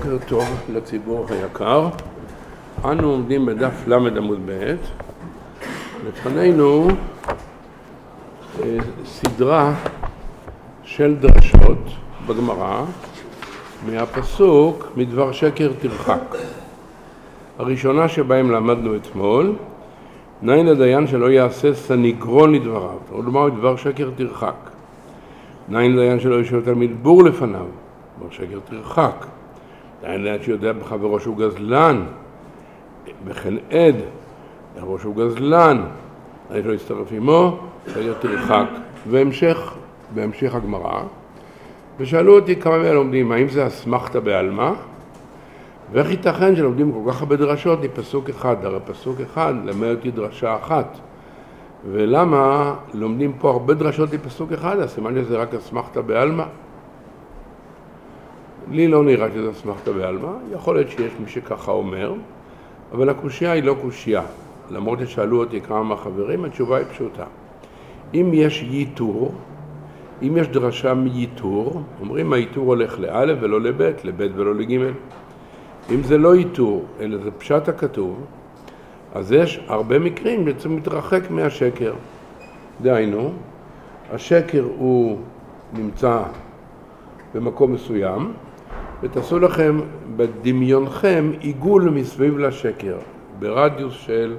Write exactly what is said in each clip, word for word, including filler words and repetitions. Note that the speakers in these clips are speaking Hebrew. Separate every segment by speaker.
Speaker 1: בוקר טוב לציבור היקר. אנו עומדים בדף למד עמוד ב'. לפנינו אה, סדרה של דרשות בגמרא מהפסוק מדבר שקר תרחק. הראשונה שבהם למדנו אתמול, נין לדיין שלא יעשה סניגרון לדבריו, כלומר דבר שקר תרחק. נין לדיין שלא ישאל תלמיד בור לפניו, דבר שקר תרחק. נין לדיין שיודע בחברו שהוא גזלן, וכן עד, בחברו שהוא גזלן, נין שלא יצטרף עמו, שקר תרחק. והמשך, בהמשך הגמרא, ושאלו אותי כמה מהם לומדים, האם זה אסמכתא בעלמא? ואיך ייתכן שלומדים כל כך הרבה דרשות מפסוק אחד? הרי פסוק אחד למד אותי דרשה אחת. ולמה לומדים פה הרבה דרשות מפסוק אחד? הסימן שזה רק אסמכתא בעלמא? לי לא נראה שזה אסמכתא בעלמא. יכול להיות שיש מי שככה אומר, אבל הקושיה היא לא קושיה. למרות ששאלו אותי כמה מהחברים, התשובה היא פשוטה. אם יש ייתור, אם יש דרשה מייתור, אומרים הייתור הולך לאלף ולא לבית, לבית ולא לגימל. אם זה לא ייתור, אלא זה פשט הכתוב, אז יש הרבה מקרים שזה מתרחק מהשקר. דהיינו, השקר הוא נמצא במקום מסוים, ותעשו לכם בדמיונכם עיגול מסביב לשקר, ברדיוס של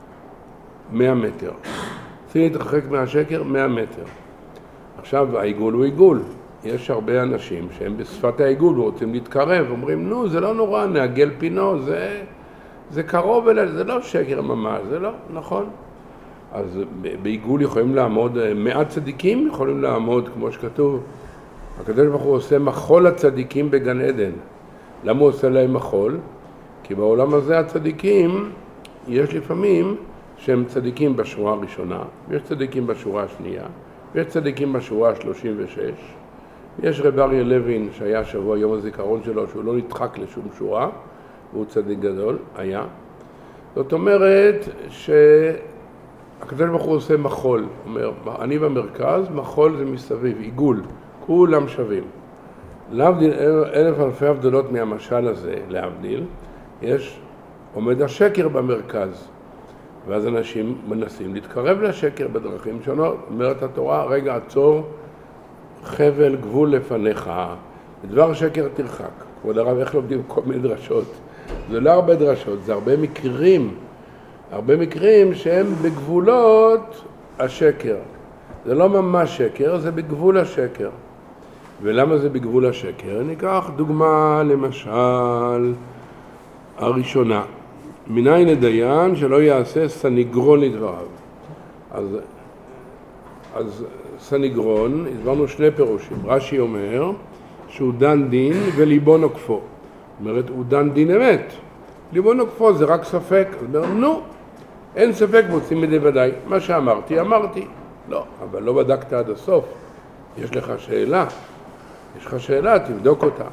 Speaker 1: מאה מטר. צריכים להתרחק מהשקר מאה מטר. עכשיו העיגול הוא עיגול. יש הרבה אנשים שהם בשפת העיגול ורוצים להתקרב, אומרים, נו, זה לא נורא, נעגל פינו, זה, זה קרוב אליי, זה לא שקר ממש, זה לא, נכון. אז בעיגול יכולים לעמוד, מעט צדיקים יכולים לעמוד, כמו שכתוב, הקדוש ברוך הוא עושה מחול הצדיקים בגן עדן. למה הוא עושה להם מחול? כי בעולם הזה הצדיקים, יש לפעמים שהם צדיקים בשורה הראשונה, ויש צדיקים בשורה השנייה, ויש צדיקים בשורה ה-שלושים ושש, יש רב אריה לוין שהיה שבוע יום הזיכרון שלו שהוא לא נדחק לשום שורה, והוא צדיק גדול, היה. זאת אומרת שהקדוש ברוך הוא עושה מחול, אומר, אני במרכז, מחול זה מסביב, עיגול, כולם שווים. להבדיל אלף אלפי הבדלות מהמשל הזה, להבדיל, יש, עומד השקר במרכז, ואז אנשים מנסים להתקרב לשקר בדרכים שונות. אומרת התורה, רגע עצור, חבל גבול לפניך, דבר שקר תרחק. כבוד הרב, איך לומדים כל מיני דרשות? זה לא הרבה דרשות, זה הרבה מקרים, הרבה מקרים שהם בגבולות השקר. זה לא ממש שקר, זה בגבול השקר. ולמה זה בגבול השקר? ניקח דוגמה למשל הראשונה. מניין לדיין שלא יעשה סניגרון לדבריו. אז, אז סניגרון, הסברנו שני פירושים. רש"י אומר שהוא דן דין וליבו נוקפו. זאת אומרת, הוא דן דין אמת. ליבו נוקפו זה רק ספק. אז אומר, נו, אין ספק מוצאים מדי ודאי. מה שאמרתי, אמרתי. לא, אבל לא בדקת עד הסוף. יש לך שאלה. יש לך שאלה, תבדוק אותה.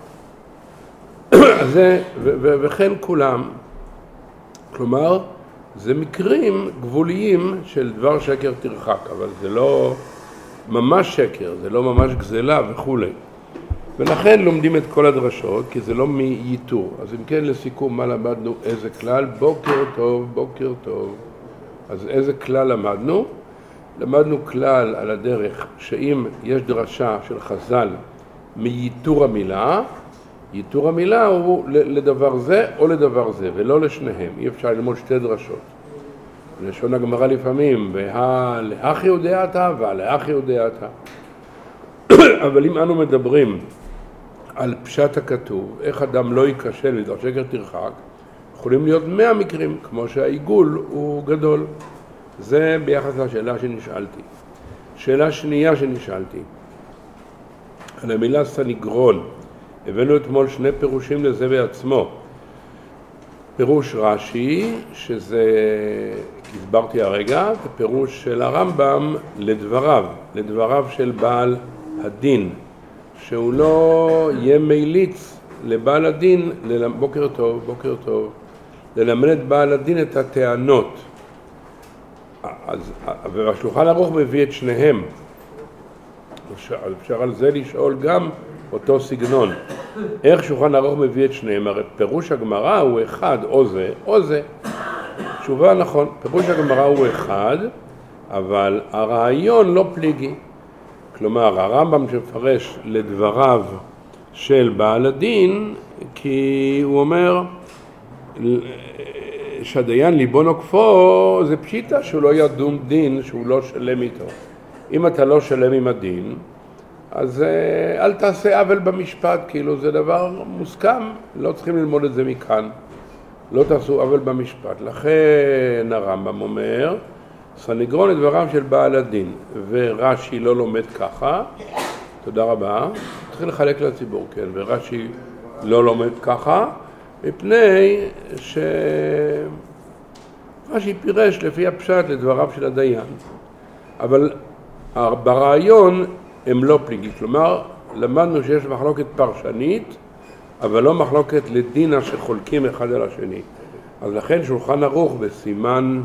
Speaker 1: זה, ו- ו- וכן כולם. כלומר, זה מקרים גבוליים של דבר שקר תרחק, אבל זה לא ממש שקר, זה לא ממש גזלה וכו'. ולכן לומדים את כל הדרשות, כי זה לא מייתור. אז אם כן, לסיכום, מה למדנו? איזה כלל? בוקר טוב, בוקר טוב. אז איזה כלל למדנו? למדנו כלל על הדרך, שאם יש דרשה של חז"ל מייתור המילה, ייתור המילה הוא לדבר זה או לדבר זה, ולא לשניהם. אי אפשר ללמוד שתי דרשות. לשון הגמרא לפעמים, והלאח יודע אתה והלאח יודע אתה. אבל אם אנו מדברים על פשט הכתוב, איך אדם לא ייכשל לדבר שקר תרחק, יכולים להיות מאה מקרים, כמו שהעיגול הוא גדול. זה ביחס לשאלה שנשאלתי. שאלה שנייה שנשאלתי, על המילה סניגרון. הבאנו אתמול שני פירושים לזה בעצמו. פירוש רש"י, שזה, הסברתי הרגע, ופירוש של הרמב"ם לדבריו, לדבריו של בעל הדין, שהוא לא יהיה מיליץ לבעל הדין, בוקר טוב, בוקר טוב, ללמד את בעל הדין את הטענות. אז, והשולחן ערוך מביא את שניהם. אפשר על זה לשאול גם אותו סגנון. איך שולחן ערוך מביא את שניהם? הרי פירוש הגמרא הוא אחד, או זה, או זה. תשובה נכון, פירוש הגמרא הוא אחד, אבל הרעיון לא פליגי. כלומר, הרמב"ם שמפרש לדבריו של בעל הדין, כי הוא אומר שהדיין ליבו נוקפו, זה פשיטה שהוא לא ידון דין שהוא לא שלם איתו. אם אתה לא שלם עם הדין, אז אל תעשה עוול במשפט, כאילו זה דבר מוסכם, לא צריכים ללמוד את זה מכאן. לא תעשו עוול במשפט. לכן הרמב"ם אומר, סניגרון את דבריו של בעל הדין, ורש"י לא לומד ככה, תודה רבה, צריך לחלק לציבור, כן, ורש"י לא לומד ככה, מפני שרש"י פירש לפי הפשט לדבריו של הדיין. אבל ברעיון הם לא פליגי, כלומר, למדנו שיש מחלוקת פרשנית, אבל לא מחלוקת לדינה שחולקים אחד על השני. אז לכן שולחן ערוך בסימן,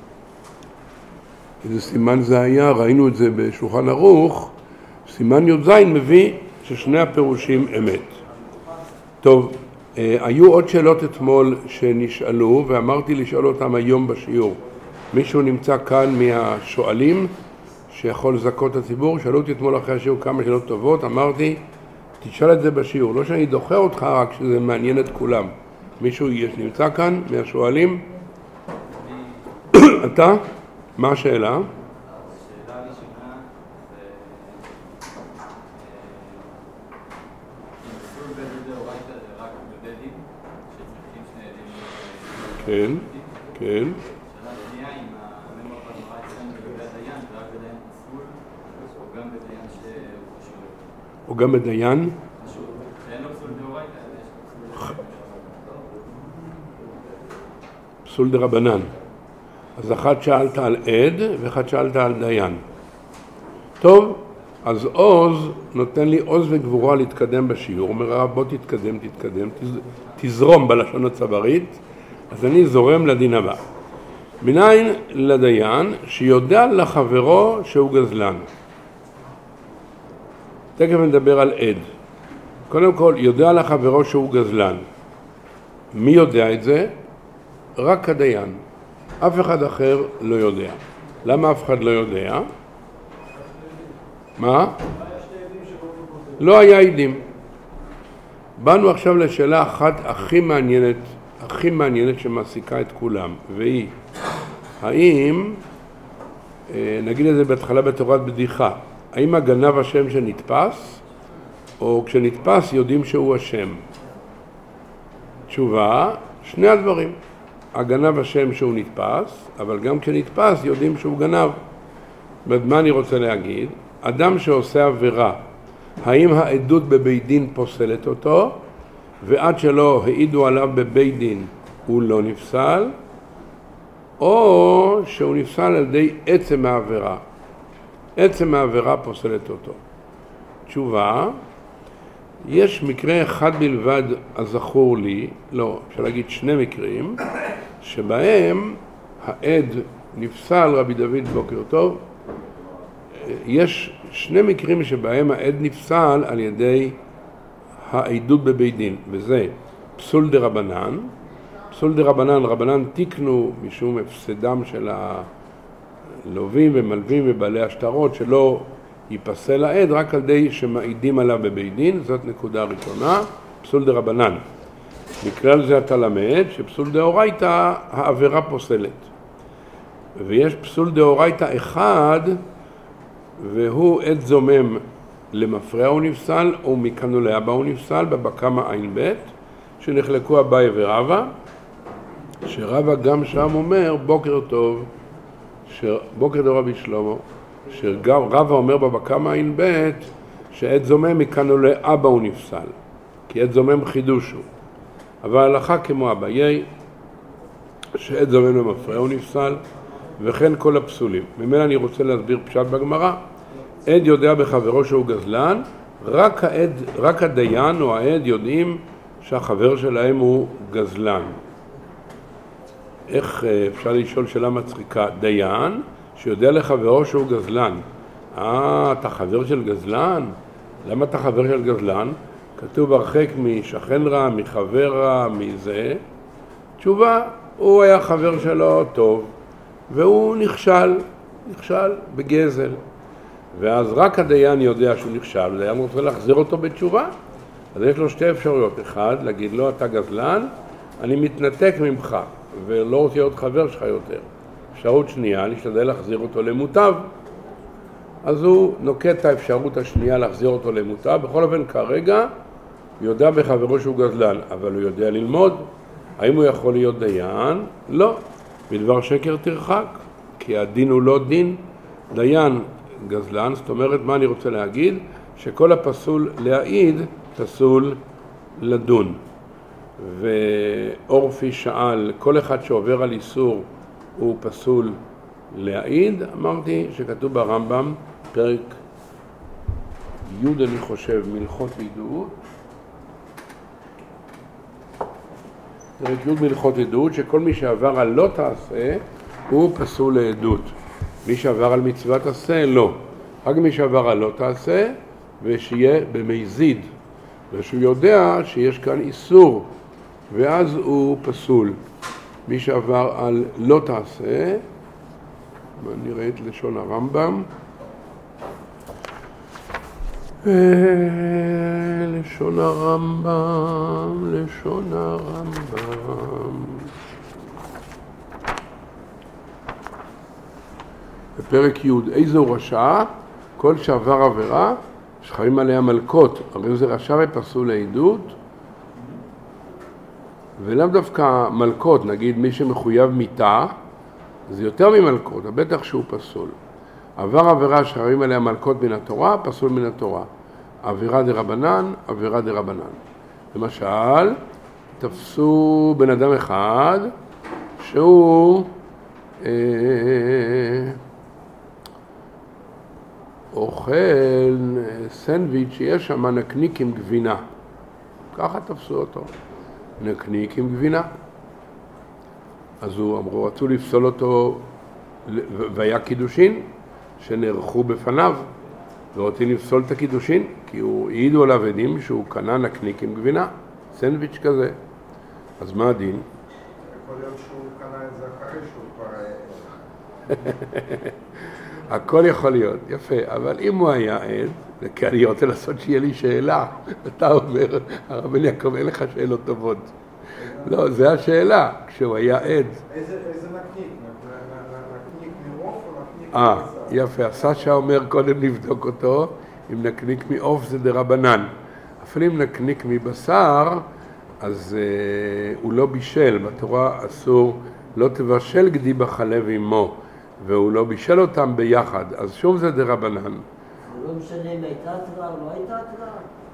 Speaker 1: איזה סימן זה היה, ראינו את זה בשולחן ערוך, סימן י"ז מביא ששני הפירושים אמת. טוב, אה, היו עוד שאלות אתמול שנשאלו, ואמרתי לשאול אותם היום בשיעור. מישהו נמצא כאן מהשואלים שיכול לזכות את הציבור? שאלו אותי אתמול אחרי השיעור כמה שאלות טובות, אמרתי, תשאל את זה בשיעור, לא שאני דוחה אותך, רק שזה מעניין את כולם. מישהו יש נמצא כאן מהשואלים? אתה? מה השאלה?
Speaker 2: השאלה הראשונה זה אם פסול בית דאורייתא זה רק בבית דין, שצריכים שני עדים.
Speaker 1: כן, כן.
Speaker 2: השאלה השנייה, אם הממר בגמרא אצלנו לגבי הדיין, זה רק בדיין פסול, או גם בדיין שהוא חשוב?
Speaker 1: או גם בדיין?
Speaker 2: חשוב. שאין לו פסול דאורייתא, יש לו פסול דאורייתא.
Speaker 1: פסול דרבנן. אז אחת שאלת על עד ואחת שאלת על דיין. טוב, אז עוז נותן לי עוז וגבורה להתקדם בשיעור. הוא אומר, בוא תתקדם, תתקדם, תזרום בלשון הצברית. אז אני זורם לדין הבא. מניין לדיין שיודע לחברו שהוא גזלן. תכף נדבר על עד. קודם כל, יודע לחברו שהוא גזלן. מי יודע את זה? רק הדיין. אף אחד אחר לא יודע. למה אף אחד לא יודע? מה? לא היה עדים. באנו עכשיו לשאלה אחת הכי מעניינת, הכי מעניינת שמעסיקה את כולם, והיא, האם, נגיד את זה בהתחלה בתורת בדיחה, האם הגנב השם שנתפס, או כשנתפס יודעים שהוא השם? תשובה, שני הדברים. הגנב השם שהוא נתפס, אבל גם כשנתפס יודעים שהוא גנב. מה אני רוצה להגיד? אדם שעושה עבירה, האם העדות בבית דין פוסלת אותו, ועד שלא העידו עליו בבית דין הוא לא נפסל, או שהוא נפסל על ידי עצם העבירה. עצם העבירה פוסלת אותו. תשובה, יש מקרה אחד בלבד הזכור לי, לא, אפשר להגיד שני מקרים, שבהם העד נפסל, רבי דוד בוקר טוב, יש שני מקרים שבהם העד נפסל על ידי העדות בבית דין, וזה פסול דרבנן, פסול דרבנן, רבנן תיקנו משום הפסדם של הלווים ומלווים ובעלי השטרות שלא ייפסל העד רק על ידי שמעידים עליו בבית דין, זאת נקודה ראשונה, פסול דרבנן. מכלל זה אתה למד שפסול דאורייתא העבירה פוסלת. ויש פסול דאורייתא אחד, והוא עד זומם למפרע הוא נפסל, או מכאן ולהבא הוא נפסל, בבא קמא עין ב' שנחלקו אביי ורבא, שרבא גם שם אומר בוקר טוב, בוקר טוב רבי שלמה, שגם רבא אומר בבא קמא עין ב' שעד זומם מכאן ולהבא הוא נפסל, כי עד זומם חידוש הוא. אבל הלכה כמו אביי, שעד זומם למפרע הוא נפסל, וכן כל הפסולים. ממילא אני רוצה להסביר פשט בגמרא. עד יודע בחברו שהוא גזלן, רק העד, רק הדיין או העד יודעים שהחבר שלהם הוא גזלן. איך אפשר לשאול שאלה מצחיקה? דיין שיודע לחברו שהוא גזלן. אה, אתה חבר של גזלן? למה אתה חבר של גזלן? כתוב הרחק משכן רע, מחבר רע, מזה. תשובה, הוא היה חבר שלו טוב, והוא נכשל, נכשל בגזל. ואז רק הדיין יודע שהוא נכשל, הדיין רוצה להחזיר אותו בתשובה. אז יש לו שתי אפשרויות. אחד, להגיד לו, אתה גזלן, אני מתנתק ממך, ולא רוצה להיות חבר שלך יותר. אפשרות שנייה, להשתדל להחזיר אותו למוטב. אז הוא נוקט את האפשרות השנייה להחזיר אותו למוטב. בכל אופן, כרגע, הוא יודע בחברו שהוא גזלן, אבל הוא יודע ללמוד. האם הוא יכול להיות דיין? לא. בדבר שקר תרחק, כי הדין הוא לא דין. דיין גזלן, זאת אומרת, מה אני רוצה להגיד? שכל הפסול להעיד, פסול לדון. ואורפי שאל, כל אחד שעובר על איסור הוא פסול להעיד. אמרתי שכתוב ברמב"ם, פרק י' אני חושב, מלכות עדות. פרק י' מלכות עדות, שכל מי שעבר על לא תעשה, הוא פסול לעדות. מי שעבר על מצוות עשה, לא. רק מי שעבר על לא תעשה, ושיהיה במזיד. ושהוא יודע שיש כאן איסור, ואז הוא פסול. מי שעבר על לא תעשה, נראה את לשון הרמב"ם. לשון הרמב"ם, לשון הרמב"ם. בפרק י' איזו רשע, כל שעבר עבירה, שחיים עליה מלכות, הרי זה רשע ופסול לעדות, ולאו דווקא מלכות, נגיד מי שמחויב מיתה, זה יותר ממלכות, בטח שהוא פסול. עבר עבירה שחיים עליה מלכות מן התורה, פסול מן התורה. עבירה דרבנן, עבירה דרבנן. למשל, תפסו בן אדם אחד, שהוא אה, אוכל סנדוויץ' שיש שם נקניק עם גבינה. ככה תפסו אותו. נקניק עם גבינה. אז הוא אמרו, רצו לפסול אותו, והיה קידושין שנערכו בפניו, ורוצים לפסול את הקידושין, כי הוא העידו עליו עדים שהוא קנה נקניק עם גבינה, סנדוויץ' כזה. אז מה הדין?
Speaker 3: יכול להיות שהוא קנה את זה אחרי שהוא כבר...
Speaker 1: הכל יכול להיות, יפה, אבל אם הוא היה עד, כי אני רוצה לעשות שיהיה לי שאלה, אתה אומר, הרב בן יעקב, אין לך שאלות טובות. לא, זו השאלה, כשהוא היה עד.
Speaker 3: איזה נקניק? נקניק מעוף או נקניק
Speaker 1: אה,
Speaker 3: מבשר?
Speaker 1: יפה, הסשה אומר קודם לבדוק אותו, אם נקניק מעוף זה דרבנן. אפילו אם נקניק מבשר, אז אה, הוא לא בישל, בתורה אסור, לא תבשל גדי בחלב עמו, והוא לא בישל אותם ביחד, אז שום זה דרבנן.
Speaker 4: זה לא משנה אם הייתה התראה או לא הייתה התראה?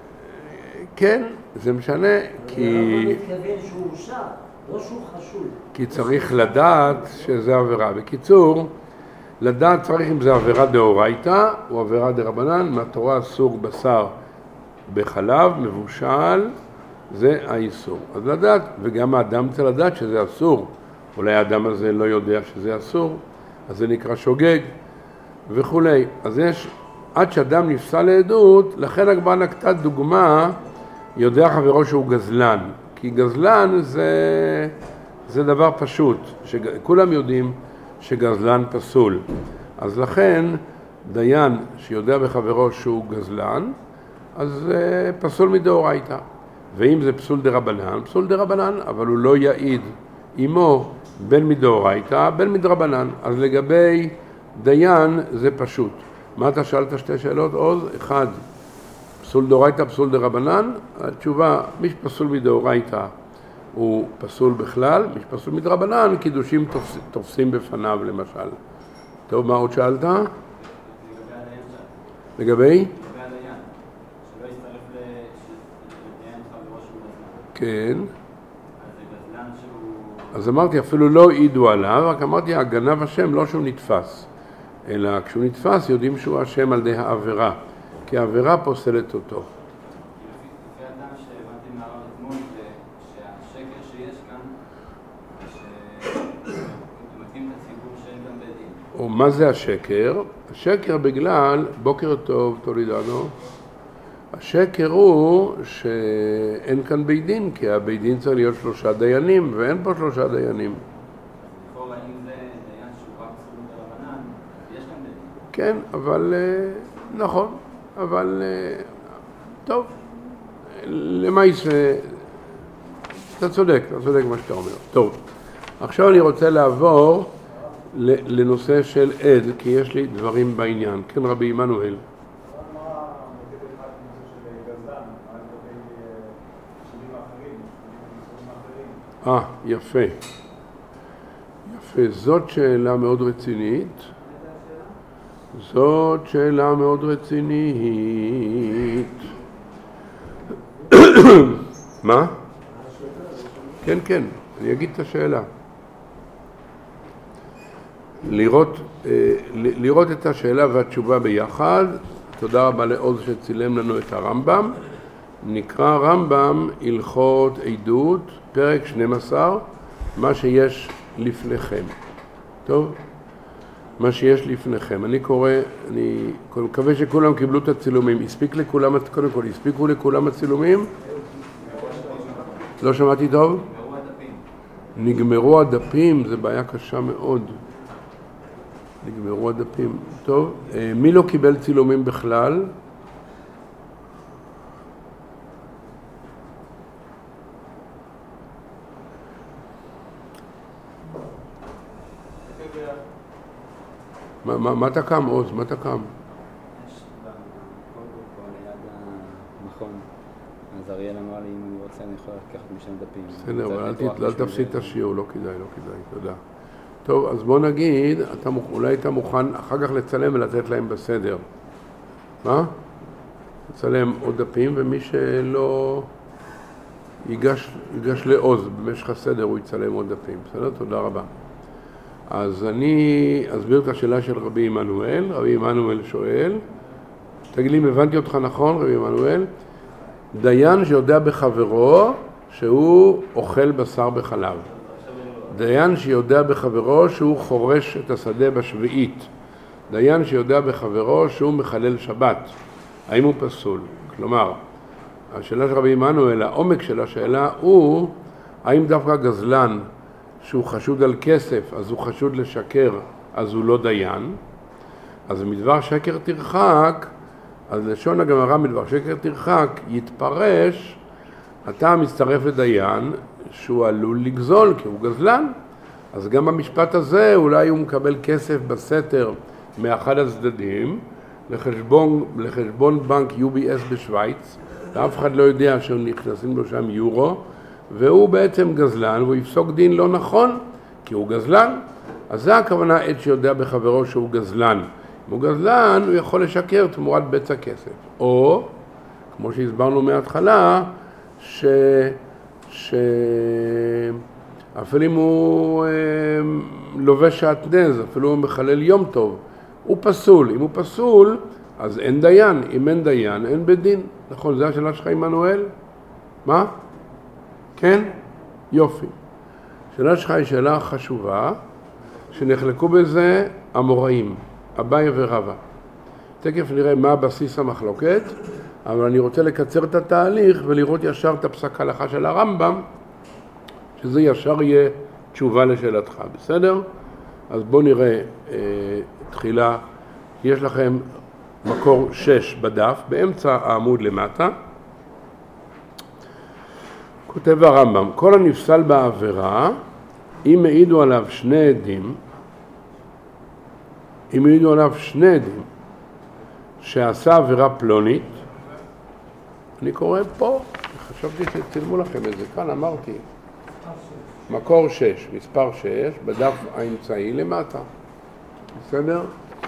Speaker 1: כן, זה משנה, כי...
Speaker 4: אני מתכוון שהוא הורשע, לא שהוא חשוד.
Speaker 1: כי צריך לדעת שזה עבירה. בקיצור, לדעת צריך אם זה עבירה דאורייתא או עבירה דרבנן, מהתורה אסור בשר בחלב, מבושל, זה האיסור. אז לדעת, וגם האדם צריך לדעת שזה אסור. אולי האדם הזה לא יודע שזה אסור, אז זה נקרא שוגג וכו'. אז יש, עד שאדם נפסל לעדות, לכן הגמרא נקטה דוגמה, יודע חברו שהוא גזלן. כי גזלן זה, זה דבר פשוט, שכולם יודעים שגזלן פסול. אז לכן דיין שיודע בחברו שהוא גזלן, אז זה פסול מדאורייתא. ואם זה פסול דרבנן, פסול דרבנן, אבל הוא לא יעיד עמו בין מדאורייתא, בין מדרבנן. אז לגבי דיין זה פשוט. מה אתה שאלת שתי שאלות? עוד אחד, פסול דאורייתא, פסול דרבנן? התשובה, מי שפסול מדאורייתא הוא פסול בכלל, מי שפסול מדרבנן, קידושים תופס, תופסים בפניו למשל. טוב, מה עוד שאלת?
Speaker 2: לגבי הדיין שם.
Speaker 1: לגבי?
Speaker 2: לגבי הדיין. שלא יצטרף לדיין חברו שהוא גזלן.
Speaker 1: כן.
Speaker 2: אז זה גזלן שהוא...
Speaker 1: אז אמרתי, אפילו לא העידו עליו, רק אמרתי, הגנב השם, לא שהוא נתפס. אלא כשהוא נתפס, יודעים שהוא אשם על די העבירה. כי העבירה פוסלת אותו.
Speaker 2: לפי אדם שהבנתי מהרב אתמול, זה שהשקר שיש כאן, שמתאים את הציבור שאין גם בדין.
Speaker 1: או מה זה השקר? השקר בגלל, בוקר טוב, תולידנו, השקר הוא שאין כאן בית דין, כי הבית דין צריך להיות שלושה דיינים, ואין פה שלושה דיינים.
Speaker 2: לכאורה, אם זה דיין שהוא רק פסול דרבנן, יש כאן בית דין.
Speaker 1: כן, אבל נכון, אבל טוב, למעשה, אתה צודק, אתה צודק מה שאתה אומר. טוב, עכשיו אני רוצה לעבור לנושא של עד, כי יש לי דברים בעניין. כן, רבי עמנואל. אה, יפה. יפה, זאת שאלה מאוד רצינית. זאת שאלה מאוד רצינית. מה? כן, כן, אני אגיד את השאלה. לראות, לראות את השאלה והתשובה ביחד. תודה רבה לעוז שצילם לנו את הרמב"ם. נקרא רמב"ם הלכות עדות, פרק שנים עשר, מה שיש לפניכם. טוב? מה שיש לפניכם. אני קורא, אני מקווה שכולם קיבלו את הצילומים. הספיק לכולם, קודם כל, הספיקו לכולם הצילומים? לא שמעתי טוב?
Speaker 2: נגמרו הדפים.
Speaker 1: נגמרו הדפים, זה בעיה קשה מאוד. נגמרו הדפים. טוב, מי לא קיבל צילומים בכלל? מה, מה, מה אתה קם, עוז? מה אתה קם?
Speaker 2: יש במקום פה ליד המכון, אז אריאל אמר לי אם אני רוצה אני יכול לקחת משם דפים.
Speaker 1: בסדר, אבל אל, תת, אל תפסיד את השיעור, לא כדאי, לא כדאי, תודה. טוב, אז בוא נגיד, אתה, אולי אתה מוכן אחר כך לצלם ולתת להם בסדר. מה? לצלם עוד דפים, ומי שלא ייגש, ייגש לעוז במשך הסדר, הוא יצלם עוד דפים. בסדר? תודה רבה. אז אני אסביר את השאלה של רבי עמנואל. רבי עמנואל שואל, תגיד לי אם הבנתי אותך נכון, רבי עמנואל, דיין שיודע בחברו שהוא אוכל בשר בחלב. דיין שיודע בחברו שהוא חורש את השדה בשביעית. דיין שיודע בחברו שהוא מחלל שבת. האם הוא פסול? כלומר, השאלה של רבי עמנואל, העומק של השאלה הוא, האם דווקא גזלן שהוא חשוד על כסף, אז הוא חשוד לשקר, אז הוא לא דיין. אז מדבר שקר תרחק, אז לשון הגמרא מדבר שקר תרחק, יתפרש, אתה מצטרף לדיין שהוא עלול לגזול, כי הוא גזלן. אז גם במשפט הזה אולי הוא מקבל כסף בסתר מאחד הצדדים, לחשבון, לחשבון בנק יו בי אס בשוויץ, ואף אחד לא יודע שנכנסים לו שם יורו, והוא בעצם גזלן, והוא יפסוק דין לא נכון, כי הוא גזלן. אז זה הכוונה עד שיודע בחברו שהוא גזלן. אם הוא גזלן, הוא יכול לשקר תמורת בצע כסף. או, כמו שהסברנו מההתחלה, ש... ש... אפילו אם הוא אה, לובש שעטנז, אפילו הוא מחלל יום טוב, הוא פסול. אם הוא פסול, אז אין דיין. אם אין דיין, אין בית דין. נכון, זה השאלה שלך עמנואל? מה? כן? יופי. השאלה שלך היא שאלה חשובה, שנחלקו בזה אמוראים, אביי ורבא. תכף נראה מה הבסיס המחלוקת, אבל אני רוצה לקצר את התהליך ולראות ישר את הפסק ההלכה של הרמב"ם, שזה ישר יהיה תשובה לשאלתך, בסדר? אז בואו נראה אה, תחילה, יש לכם מקור שש בדף, באמצע העמוד למטה, כותב הרמב"ם, כל הנפסל בעבירה, אם העידו עליו שני עדים, אם העידו עליו שני עדים, שעשה עבירה פלונית, אני קורא פה, חשבתי שצילמו לכם את זה, כאן אמרתי, מקור שש, מספר שש, בדף האמצעי למטה, בסדר?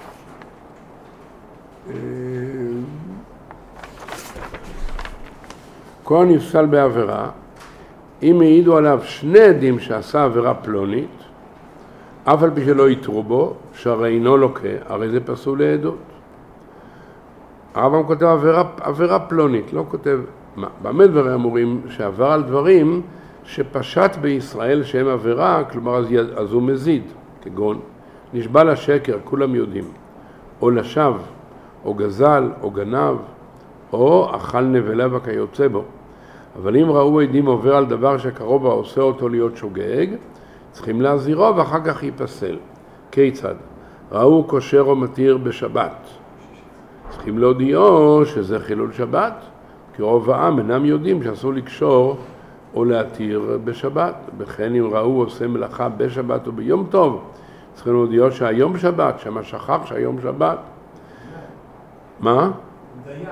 Speaker 1: כל נפסל בעבירה, אם העידו עליו שני עדים שעשה עבירה פלונית, אף על פי שלא יתרו בו, שהרי אינו לוקה, הרי זה פסול לעדות. הרמב"ם כותב עבירה, עבירה פלונית, לא כותב, מה? במה דברים אמורים שעבר על דברים שפשט בישראל שהם עבירה, כלומר אז, אז הוא מזיד, כגון נשבע לשקר, כולם יודעים, או לשווא, או גזל, או גנב, או אכל נבלה וכיוצא בו. אבל אם ראו עדים עובר על דבר שקרוב ועושה אותו להיות שוגג, צריכים להזהירו ואחר כך ייפסל. כיצד? ראו כושר או מתיר בשבת. צריכים להודיעו שזה חילול שבת, כי רוב העם אינם יודעים שאסור לקשור או להתיר בשבת. וכן אם ראו עושה מלאכה בשבת או ביום טוב, צריכים להודיעו שהיום שבת, שמה שכח שהיום שבת. מה?
Speaker 5: דיין.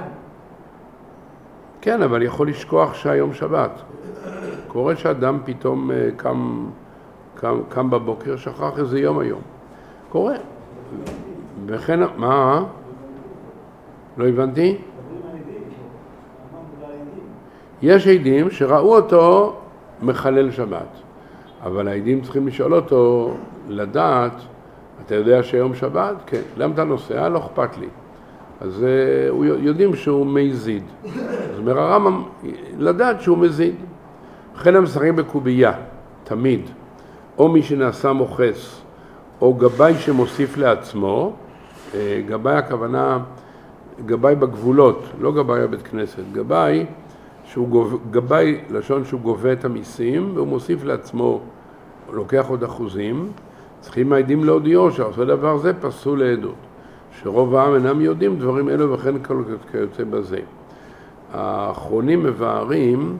Speaker 1: כן, אבל יכול לשכוח שהיום שבת. קורה שאדם פתאום קם, קם, קם בבוקר, שכח איזה יום היום. קורה. וכן, מה? לא הבנתי? יש עדים שראו אותו מחלל שבת, אבל העדים צריכים לשאול אותו, לדעת, אתה יודע שיום שבת? כן. למה אתה נוסע? לא אכפת לי. אז uh, יודעים שהוא מזיד. אז אומר הרמב"ם, לדעת שהוא מזיד. לכן הם משחקים בקובייה, תמיד. או מי שנעשה מוחס, או גבאי שמוסיף לעצמו, גבאי הכוונה, גבאי בגבולות, לא גבאי בבית כנסת, גבאי, שהוא גוב, גבאי לשון שהוא גובה את המיסים, והוא מוסיף לעצמו, הוא לוקח עוד אחוזים, צריכים העדים להודיעו שעושה דבר זה פסול לעדות. שרוב העם אינם יודעים דברים אלו וכן כיוצא בזה. האחרונים מבארים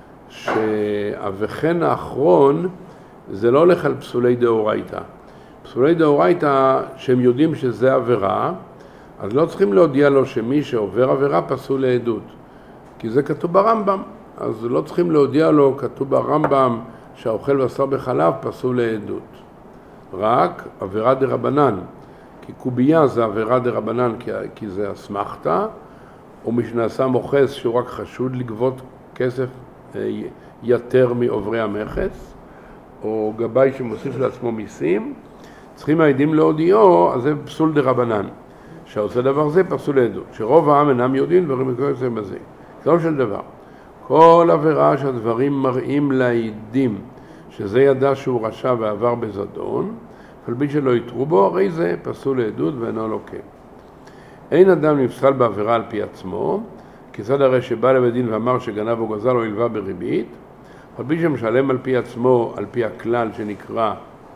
Speaker 1: שהווכן האחרון זה לא הולך על פסולי דאורייתא. פסולי דאורייתא שהם יודעים שזה עבירה, אז לא צריכים להודיע לו שמי שעובר עבירה פסול לעדות. כי זה כתוב ברמב"ם, אז לא צריכים להודיע לו, כתוב ברמב"ם שהאוכל בשר בחלב פסול לעדות. רק עבירה דרבנן. כי קובייה זה עבירה דרבנן כי, כי זה אסמכתא, או מי שנעשה מוחס שהוא רק חשוד לגבות כסף יותר מעוברי המכס, או גבאי שמוסיף לעצמו מיסים, צריכים העדים להודיעו, אז זה פסול דרבנן. שעושה דבר זה פסול לעדות, שרוב העם אינם יודעים דברים מכיוצא בזה. זה לא של דבר. כל עבירה שהדברים מראים לעדים, שזה ידע שהוא רשע ועבר בזדון, אבל בי שלא יתרו בו, הרי זה פסול לעדות ואינו לוקה. אין אדם נפסל בעבירה על פי עצמו, כיצד הרי שבא לבית דין ואמר שגנב או גזל או הלווה בריבית, אבל בי שמשלם על פי עצמו, על פי הכלל שנקרא,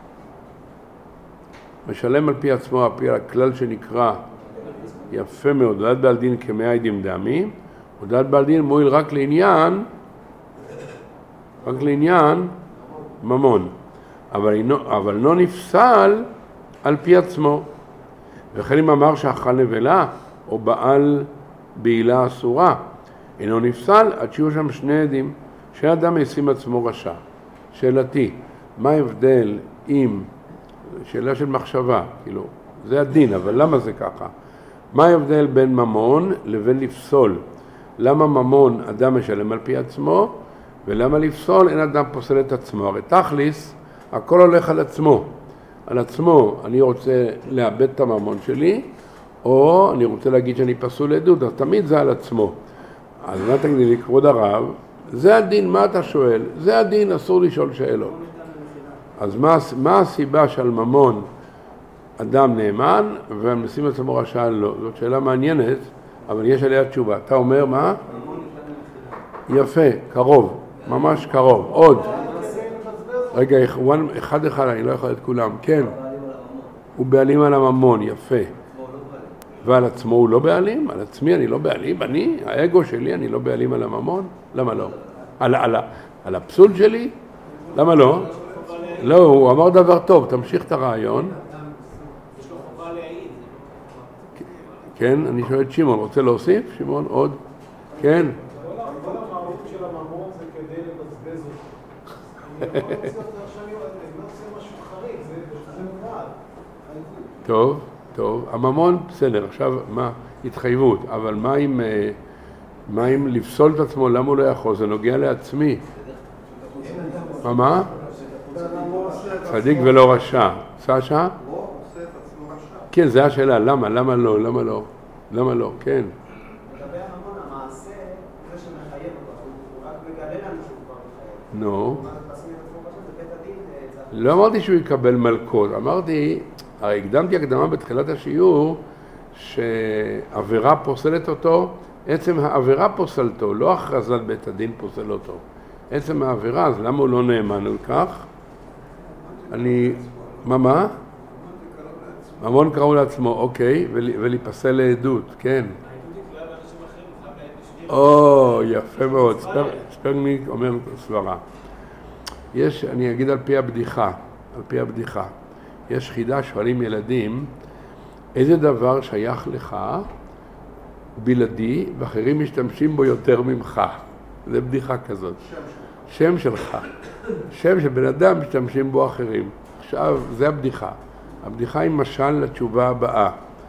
Speaker 1: משלם על פי עצמו, על פי הכלל שנקרא, יפה מאוד, הודעת בעל דין כמאה עדים דמי, הודעת בעל דין מועיל רק לעניין, רק לעניין ממון. אבל, אינו, אבל לא נפסל על פי עצמו. וכן אם אמר שאכל נבלה או בעל בעילה אסורה, אינו נפסל עד שיהיו שם שני עדים, שאדם ישים עצמו רשע. שאלתי, מה ההבדל אם, שאלה של מחשבה, כאילו, זה הדין, אבל למה זה ככה? מה ההבדל בין ממון לבין לפסול? למה ממון אדם משלם על פי עצמו, ולמה לפסול אין אדם פוסל את עצמו? הרי תכליס, הכל הולך על עצמו. על עצמו, אני רוצה לאבד את הממון שלי, או אני רוצה להגיד שאני פסול לעדות, אז תמיד זה על עצמו. אז מה תגיד לי, כבוד הרב, זה הדין, מה אתה שואל? זה הדין, אסור לשאול שאלות. אז מה, מה הסיבה שעל ממון אדם נאמן, ומשים עצמו רשע לא? זאת שאלה מעניינת, אבל יש עליה תשובה. אתה אומר מה? יפה, קרוב, ממש קרוב. עוד. רגע, אחד אחד, אני לא יכול את כולם. כן. הוא בעלים על הממון, יפה. ועל עצמו הוא לא בעלים? על עצמי אני לא בעלים? אני, האגו שלי, אני לא בעלים על הממון? למה לא? על, על, על הפסול שלי? למה לא? לא, הוא אמר דבר טוב, תמשיך את הרעיון.
Speaker 5: יש לו חובה להעיד.
Speaker 1: כן, אני שואל את שמעון, רוצה להוסיף? שמעון, עוד? כן.
Speaker 6: כל המהות של הממון זה כדי לבזבז אותו. אני לא רוצה עכשיו, אני לא עושה משהו חריג, זה מובן.
Speaker 1: טוב, טוב. הממון, בסדר, עכשיו מה? התחייבות, אבל מה אם, מה אם לפסול את עצמו, למה הוא לא יכול? זה נוגע לעצמי. מה, מה? צדיק ולא רשע. סשה? כן, זה השאלה, למה? למה לא? למה לא? למה לא? כן.
Speaker 6: לגבי הממון, המעשה, זה שמחייב אותו, הוא רק מגלה לנו שהוא כבר מחייב.
Speaker 1: נו. לא אמרתי שהוא יקבל מלכות, אמרתי, הרי הקדמתי הקדמה בתחילת השיעור, שעבירה פוסלת אותו עצם העבירה פוסלתו, לא הכרזת בית הדין פוסל אותו. עצם העבירה, אז למה הוא לא נאמן על כך? אני... מה מה? ממון קראו לעצמו, אוקיי, ולהיפסל לעדות, כן. או, יפה מאוד, ספרניק אומר סברה. יש, אני אגיד על פי הבדיחה, על פי הבדיחה. יש חידה, שואלים ילדים, איזה דבר שייך לך בלעדי, ואחרים משתמשים בו יותר ממך. זה בדיחה כזאת. שם שלך. שם של בן אדם משתמשים בו אחרים. עכשיו, זה הבדיחה. הבדיחה היא משל לתשובה הבאה.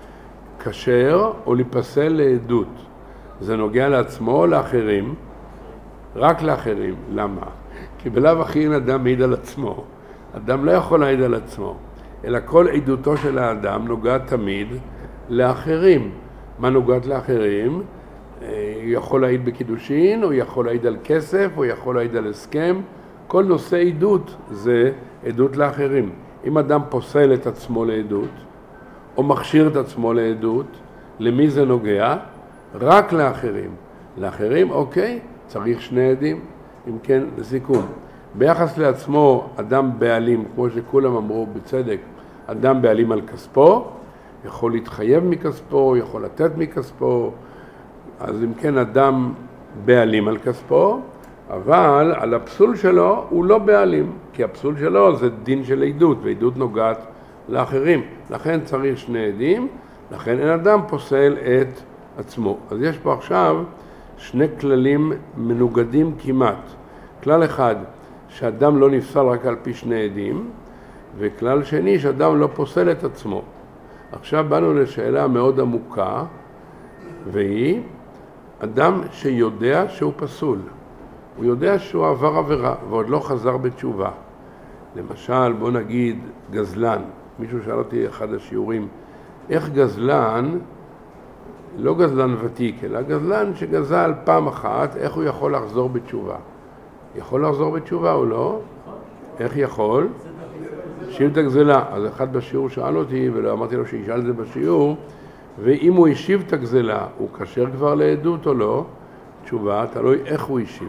Speaker 1: כשר או להיפסל לעדות. זה נוגע לעצמו או לאחרים? רק לאחרים. למה? כי בלאו הכי אין אדם מעיד על עצמו. אדם לא יכול להעיד על עצמו. אלא כל עדותו של האדם נוגעת תמיד לאחרים. מה נוגעת לאחרים? הוא יכול להעיד בקידושין, הוא יכול להעיד על כסף, הוא יכול להעיד על הסכם. כל נושא עדות זה עדות לאחרים. אם אדם פוסל את עצמו לעדות, או מכשיר את עצמו לעדות, למי זה נוגע? רק לאחרים. לאחרים, אוקיי, צריך שני עדים. אם כן, לסיכום. ביחס לעצמו, אדם בעלים, כמו שכולם אמרו בצדק, אדם בעלים על כספו, יכול להתחייב מכספו, יכול לתת מכספו, אז אם כן אדם בעלים על כספו, אבל על הפסול שלו הוא לא בעלים, כי הפסול שלו זה דין של עדות, ועדות נוגעת לאחרים. לכן צריך שני עדים, לכן אין אדם פוסל את עצמו. אז יש פה עכשיו שני כללים מנוגדים כמעט. כלל אחד, שאדם לא נפסל רק על פי שני עדים, וכלל שני, שאדם לא פוסל את עצמו. עכשיו באנו לשאלה מאוד עמוקה, והיא, אדם שיודע שהוא פסול. הוא יודע שהוא עבר עבירה, ועוד לא חזר בתשובה. למשל, בוא נגיד גזלן. מישהו שאל אותי אחד השיעורים, איך גזלן, לא גזלן ותיק, אלא גזלן שגזל פעם אחת, איך הוא יכול לחזור בתשובה? יכול לחזור בתשובה או לא? איך יכול? שיב את הגזלה. אז אחד בשיעור שאל אותי, ולא אמרתי לו שישאל את זה בשיעור, ואם הוא השיב את הגזלה, הוא קשר כבר לעדות או לא? תשובה, תלוי איך הוא השיב.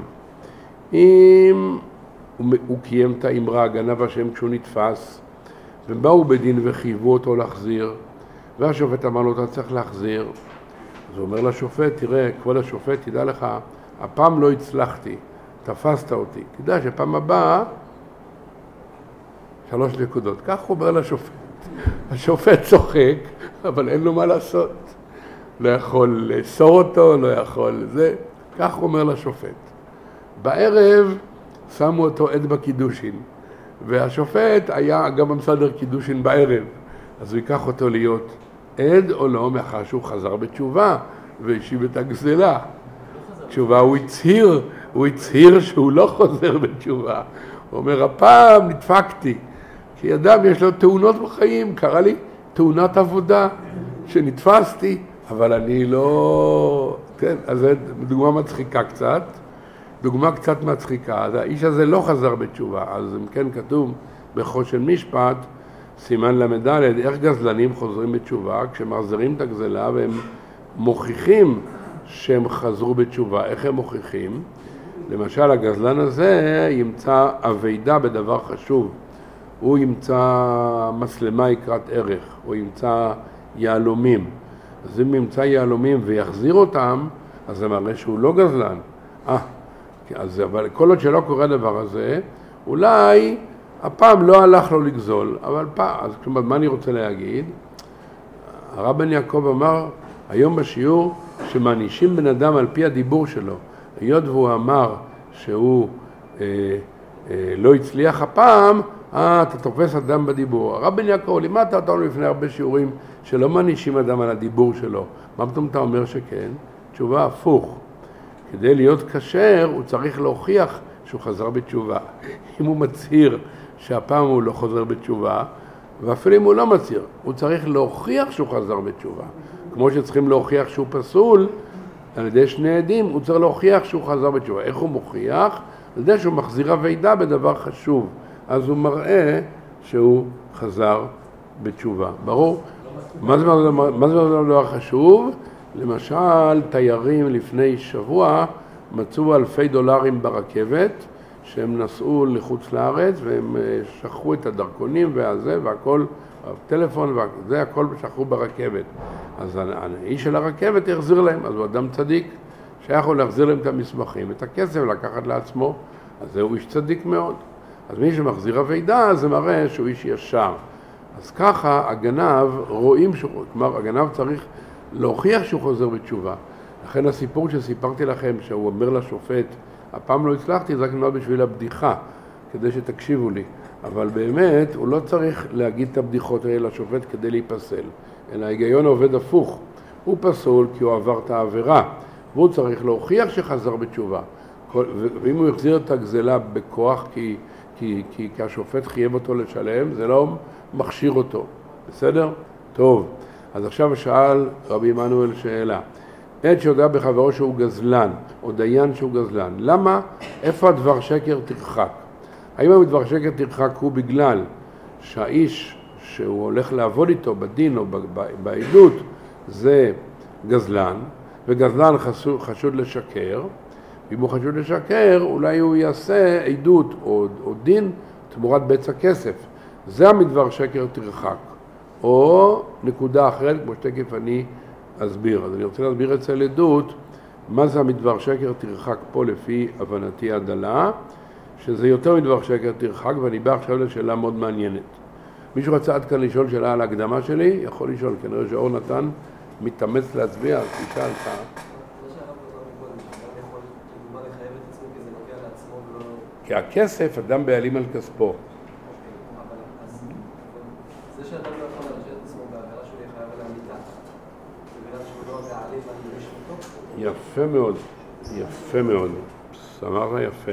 Speaker 1: אם הוא, הוא קיים את האמרה, גנב השם כשהוא נתפס, ובאו בדין וחייבו אותו להחזיר, והשופט אמר לו, אתה צריך להחזיר. אז הוא אומר לשופט, תראה, כבוד השופט, תדע לך, הפעם לא הצלחתי, תפסת אותי. תדע שפעם הבאה, שלוש נקודות. כך הוא אומר לשופט. השופט צוחק, אבל אין לו מה לעשות. לא יכול לאסור אותו, לא יכול זה. כך הוא אומר לשופט. בערב שמו אותו עד בקידושין, והשופט היה גם במסדר קידושין בערב. אז הוא ייקח אותו להיות עד או לא, מאחר שהוא חזר בתשובה והשיב את הגזלה. תשובה הוא הצהיר, הוא הצהיר שהוא לא חוזר בתשובה. הוא אומר, הפעם נדפקתי. כי אדם יש לו תאונות בחיים, קרה לי תאונת עבודה שנתפסתי, אבל אני לא... כן, אז זו דוגמה מצחיקה קצת, דוגמה קצת מצחיקה. אז האיש הזה לא חזר בתשובה, אז אם כן כתוב בחושן משפט, סימן למדלת, איך גזלנים חוזרים בתשובה, כשמחזירים את הגזלה והם מוכיחים שהם חזרו בתשובה. איך הם מוכיחים? למשל, הגזלן הזה ימצא אבידה בדבר חשוב. הוא ימצא מסלמה יקרת ערך, הוא ימצא יעלומים. אז אם ימצא יעלומים ויחזיר אותם, אז זה מראה שהוא לא גזלן. אה, אז, אבל כל עוד שלא קורה דבר הזה, אולי הפעם לא הלך לו לגזול, אבל פעם, אז כלומר, מה אני רוצה להגיד? הרב בן יעקב אמר היום בשיעור שמענישים בן אדם על פי הדיבור שלו. היות והוא אמר שהוא אה, אה, לא הצליח הפעם, אה, אתה תופס אדם בדיבור. הרב בן יעקב, לימדת אותנו לפני הרבה שיעורים שלא מענישים אדם על הדיבור שלו. מה פתאום אתה אומר שכן? תשובה הפוך. כדי להיות כשר הוא צריך להוכיח שהוא חזר בתשובה. אם הוא מצהיר שהפעם הוא לא חוזר בתשובה, ואפילו אם הוא לא מצהיר, הוא צריך להוכיח שהוא חזר בתשובה. כמו שצריכים להוכיח שהוא פסול, על ידי שני עדים, הוא צריך להוכיח שהוא חזר בתשובה. איך הוא מוכיח? על ידי שהוא מחזיר אבידה בדבר חשוב. אז הוא מראה שהוא חזר בתשובה. ברור? מה זה דבר חשוב? למשל, תיירים לפני שבוע מצאו אלפי דולרים ברכבת, שהם נסעו לחוץ לארץ והם שכחו את הדרכונים והזה והכל, הטלפון וזה הכל שכחו ברכבת. אז האיש של הרכבת יחזיר להם, אז הוא אדם צדיק, שיכול להחזיר להם את המסמכים, את הכסף לקחת לעצמו, אז זהו איש צדיק מאוד. אז מי שמחזיר הוידה זה מראה שהוא איש ישר. אז ככה הגנב רואים שהוא, כלומר הגנב צריך להוכיח שהוא חוזר בתשובה. לכן הסיפור שסיפרתי לכם שהוא אומר לשופט, הפעם לא הצלחתי, זה רק נועד בשביל הבדיחה, כדי שתקשיבו לי. אבל באמת הוא לא צריך להגיד את הבדיחות האלה לשופט כדי להיפסל, אלא ההיגיון עובד הפוך. הוא פסול כי הוא עבר את העבירה, והוא צריך להוכיח שחזר בתשובה. ואם הוא יחזיר את הגזלה בכוח כי, כי, כי, כי השופט חייב אותו לשלם, זה לא מכשיר אותו. בסדר? טוב. אז עכשיו שאל רבי עמנואל שאלה. עד שיודע בחברו שהוא גזלן, או דיין שהוא גזלן, למה, איפה הדבר שקר תרחק? האם הדבר שקר תרחק הוא בגלל שהאיש שהוא הולך לעבוד איתו בדין או בעדות זה גזלן, וגזלן חשוד, חשוד לשקר, ואם הוא חשוד לשקר, אולי הוא יעשה עדות או, או דין תמורת בצע כסף. זה המדבר שקר תרחק. או נקודה אחרת, כמו שתכף אני אסביר. אז אני רוצה להסביר אצל עדות, מה זה המדבר שקר תרחק פה לפי הבנתי הדלה, שזה יותר מדבר שקר תרחק, ואני בא עכשיו לשאלה מאוד מעניינת. מישהו רצה עד כאן לשאול שאלה על ההקדמה שלי? יכול לשאול, כנראה שאור נתן מתאמץ להצביע, אז תשאל לך. כי הכסף, אדם בעלים על כספו.
Speaker 2: זה שאדם לא יכול להרשות את עצמו בעבירה שהוא יהיה חייב על המיטה, זה בגלל שהוא לא בעלים על משמתו?
Speaker 1: יפה מאוד, יפה מאוד. אמרת יפה.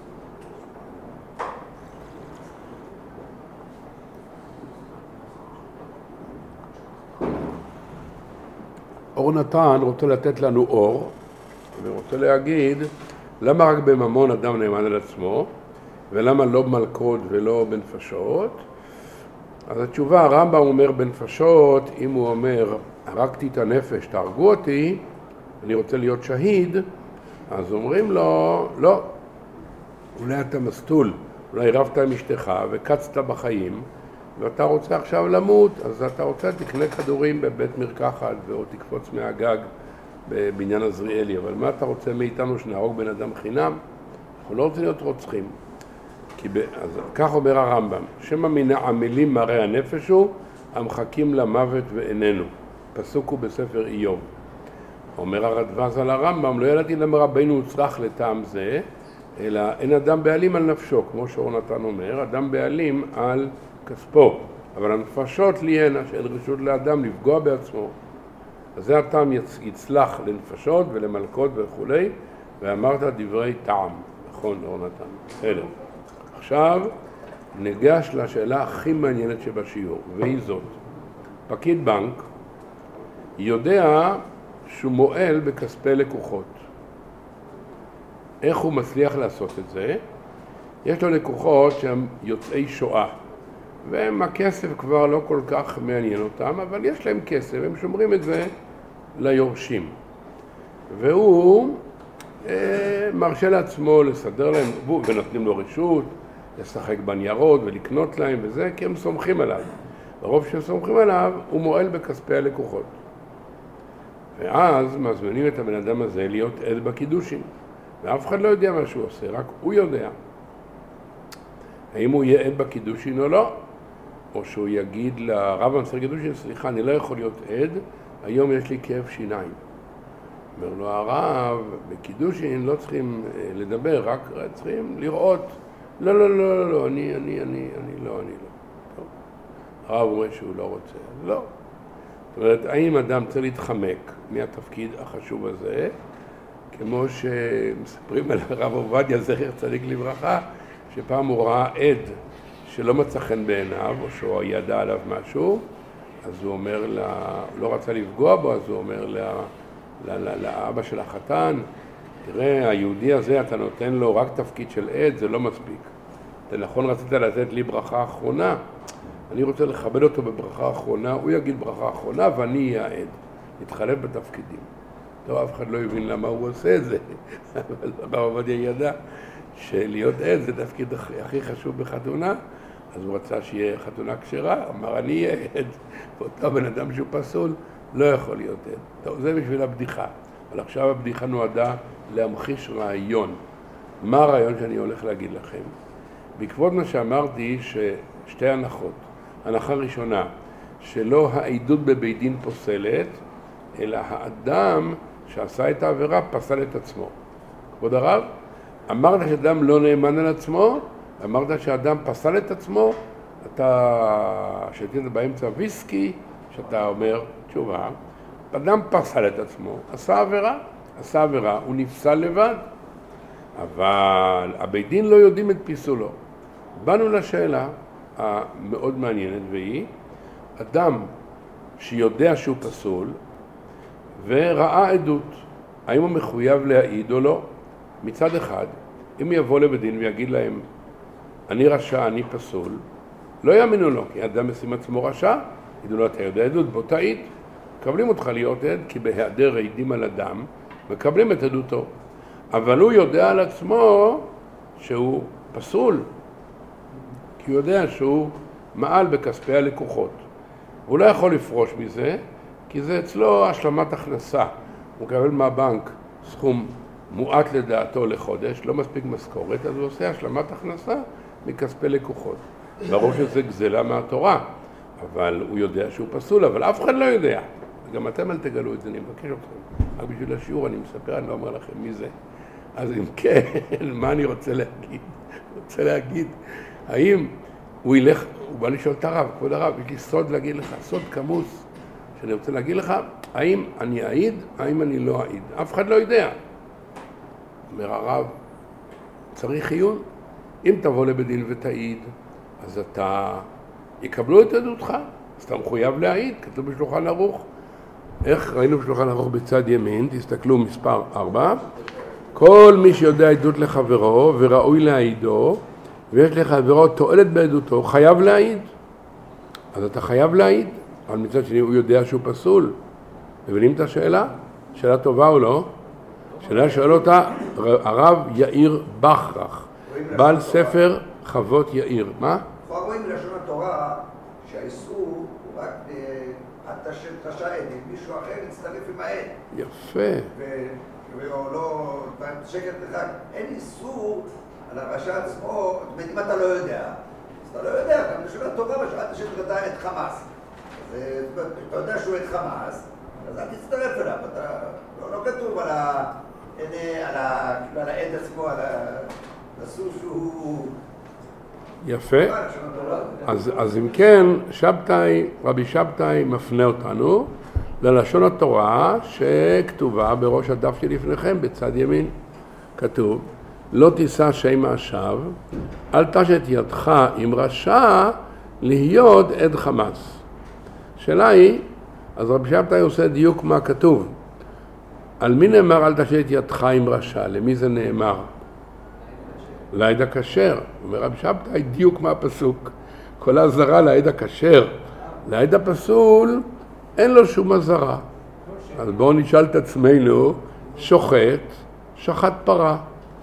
Speaker 1: אור נתן רוצה לתת לנו אור, ורוצה להגיד למה רק בממון אדם נאמן על עצמו, ולמה לא במלכות ולא בנפשות. אז התשובה, הרמב"ם אומר בנפשות, אם הוא אומר, הרגתי את הנפש, תהרגו אותי, אני רוצה להיות שהיד, אז אומרים לו, לא, אולי אתה מסטול, אולי רבת עם אשתך וקצת בחיים, ואתה רוצה עכשיו למות, אז אתה רוצה תקנה כדורים בבית מרקחת, או תקפוץ מהגג בבניין עזריאלי, אבל מה אתה רוצה מאיתנו שנהרוג בן אדם חינם? אנחנו לא רוצים להיות רוצחים. כי ב... אז כך אומר הרמב"ם, שם מן העמלים מראה הנפש הוא, המחכים למוות ואיננו. פסוק הוא בספר איוב. אומר הרדב"ז על הרמב"ם, לא ידעתי למה רבינו הוצרך לטעם זה, אלא אין אדם בעלים על נפשו, כמו שאור נתן אומר, אדם בעלים על כספו. אבל הנפשות לי הנה, שאין רשות לאדם לפגוע בעצמו. אז זה הטעם יצלח לנפשות ולמלכות וכו', ואמרת דברי טעם. נכון, אור נתן. בסדר. עכשיו ניגש לשאלה הכי מעניינת שבשיעור, והיא זאת. פקיד בנק יודע שהוא מועל בכספי לקוחות. איך הוא מצליח לעשות את זה? יש לו לקוחות שהם יוצאי שואה, והם הכסף כבר לא כל כך מעניין אותם, אבל יש להם כסף, הם שומרים את זה ליורשים. והוא אה, מרשה לעצמו לסדר להם, ונותנים לו רשות, לשחק בניירות ולקנות להם וזה, כי הם סומכים עליו. ברוב שהם סומכים עליו, הוא מועל בכספי הלקוחות. ואז מזמינים את הבן אדם הזה להיות עד בקידושין. ואף אחד לא יודע מה שהוא עושה, רק הוא יודע. האם הוא יהיה עד בקידושין או לא? או שהוא יגיד לרב המסר קידושין, סליחה, אני לא יכול להיות עד, היום יש לי כאב שיניים. אומר לו הרב, בקידושין לא צריכים לדבר, רק צריכים לראות. לא, לא, לא, לא, לא, אני, אני, אני, אני לא, אני לא. טוב. הרב אומר שהוא לא רוצה. לא. זאת אומרת, האם אדם צריך להתחמק מהתפקיד החשוב הזה, כמו שמספרים על הרב עובדיה, זכר צדיק לברכה, שפעם הוא ראה עד שלא מצא חן בעיניו, או שהוא ידע עליו משהו, אז הוא אומר, לה, לא רצה לפגוע בו, אז הוא אומר לה, לה, לה, לאבא של החתן, תראה, היהודי הזה, אתה נותן לו רק תפקיד של עד, זה לא מספיק. אתה נכון רצית לתת לי ברכה אחרונה, אני רוצה לכבד אותו בברכה אחרונה, הוא יגיד ברכה אחרונה ואני אהיה העד. נתחלף בתפקידים. טוב, אף אחד לא הבין למה הוא עושה את זה, אבל הרב עובדיה ידע שלהיות עד זה תפקיד הכי חשוב בחתונה, אז הוא רצה שיהיה חתונה כשרה, אמר אני אהיה עד, ואותו בן אדם שהוא פסול לא יכול להיות עד. טוב, זה בשביל הבדיחה, אבל עכשיו הבדיחה נועדה להמחיש רעיון. מה הרעיון שאני הולך להגיד לכם? בעקבות מה שאמרתי ששתי הנחות, הנחה ראשונה, שלא העדות בבית דין פוסלת, אלא האדם שעשה את העבירה פסל את עצמו. כבוד הרב, אמרת שאדם לא נאמן על עצמו, אמרת שאדם פסל את עצמו, אתה שתית באמצע ויסקי, שאתה אומר תשובה, אדם פסל את עצמו, עשה עבירה, עשה עבירה, הוא נפסל לבד, אבל הבית דין לא יודעים את פיסולו. באנו לשאלה המאוד מעניינת, והיא, אדם שיודע שהוא פסול וראה עדות, האם הוא מחויב להעיד או לא? מצד אחד, אם יבוא לבית דין ויגיד להם, אני רשע, אני פסול, לא יאמינו לו, כי אדם משים עצמו רשע, ידעו לו, אתה יודע עדות, בוא תעיד. מקבלים אותך להיות עד, כי בהיעדר עדים על אדם, מקבלים את עדותו. אבל הוא יודע על עצמו שהוא פסול, כי הוא יודע שהוא מעל בכספי הלקוחות. הוא לא יכול לפרוש מזה, כי זה אצלו השלמת הכנסה. הוא מקבל מהבנק סכום מועט לדעתו לחודש, לא מספיק משכורת, אז הוא עושה השלמת הכנסה מכספי לקוחות. ברור שזה גזלה מהתורה, אבל הוא יודע שהוא פסול, אבל אף אחד לא יודע. גם אתם אל תגלו את זה, אני מבקש אתכם. רק בשביל השיעור אני מספר, אני לא אומר לכם מי זה. אז אם כן, מה אני רוצה להגיד? אני רוצה להגיד, האם הוא ילך, הוא בא לשאול את הרב, כבוד הרב, יש לי סוד להגיד לך, סוד כמוס, שאני רוצה להגיד לך, האם אני אעיד, האם אני לא אעיד? אף אחד לא יודע. אומר הרב, צריך עיון. אם תבוא לבית דין ותעיד, אז אתה, יקבלו את עדותך, אז אתה מחויב להעיד, כתוב בשולחן ערוך. איך ראינו בשולחן ערוך בצד ימין, תסתכלו מספר ארבע, כל מי שיודע עדות לחברו וראוי להעידו, ויש לחברו תועלת בעדותו, חייב להעיד. אז אתה חייב להעיד, אבל מצד שני הוא יודע שהוא פסול. מבינים את השאלה? שאלה טובה או לא? שאלה שואל אותה הרב יאיר בכרך, בעל ספר חוות יאיר. מה?
Speaker 7: כבר רואים בלשון התורה שהאיסור הוא רק עד תשע עד, אם מישהו אחר יצטרף עם העד.
Speaker 1: יפה.
Speaker 7: או לא, שקט אחד, אין איסור על הרשע עצמו, אם אתה לא יודע, אז אתה לא יודע, גם בלשון התורה בשעת השם אתה עד חמאס. אז אתה יודע שהוא עד חמאס, אז אל תצטרף אליו, אתה לא כתוב על העד עצמו, על הסוס שהוא...
Speaker 1: יפה. אז, אז אם כן, שבתאי, רבי שבתאי מפנה אותנו ללשון התורה שכתובה בראש הדף שלפניכם בצד ימין. כתוב, לא תישא שם השווא, אל תשת ידך עם רשע להיות עד חמאס. שאלה היא, אז רבי שבתאי עושה דיוק מה כתוב. על מי נאמר אל תשת ידך עם רשע? למי זה נאמר? לעד הכשר. אומר רבי שבתאי דיוק מה הפסוק. כל הזרה לעד הכשר. לעד הפסול אין לו שום הזרה. אז בואו נשאל את עצמנו, שוחט, שחט פרה.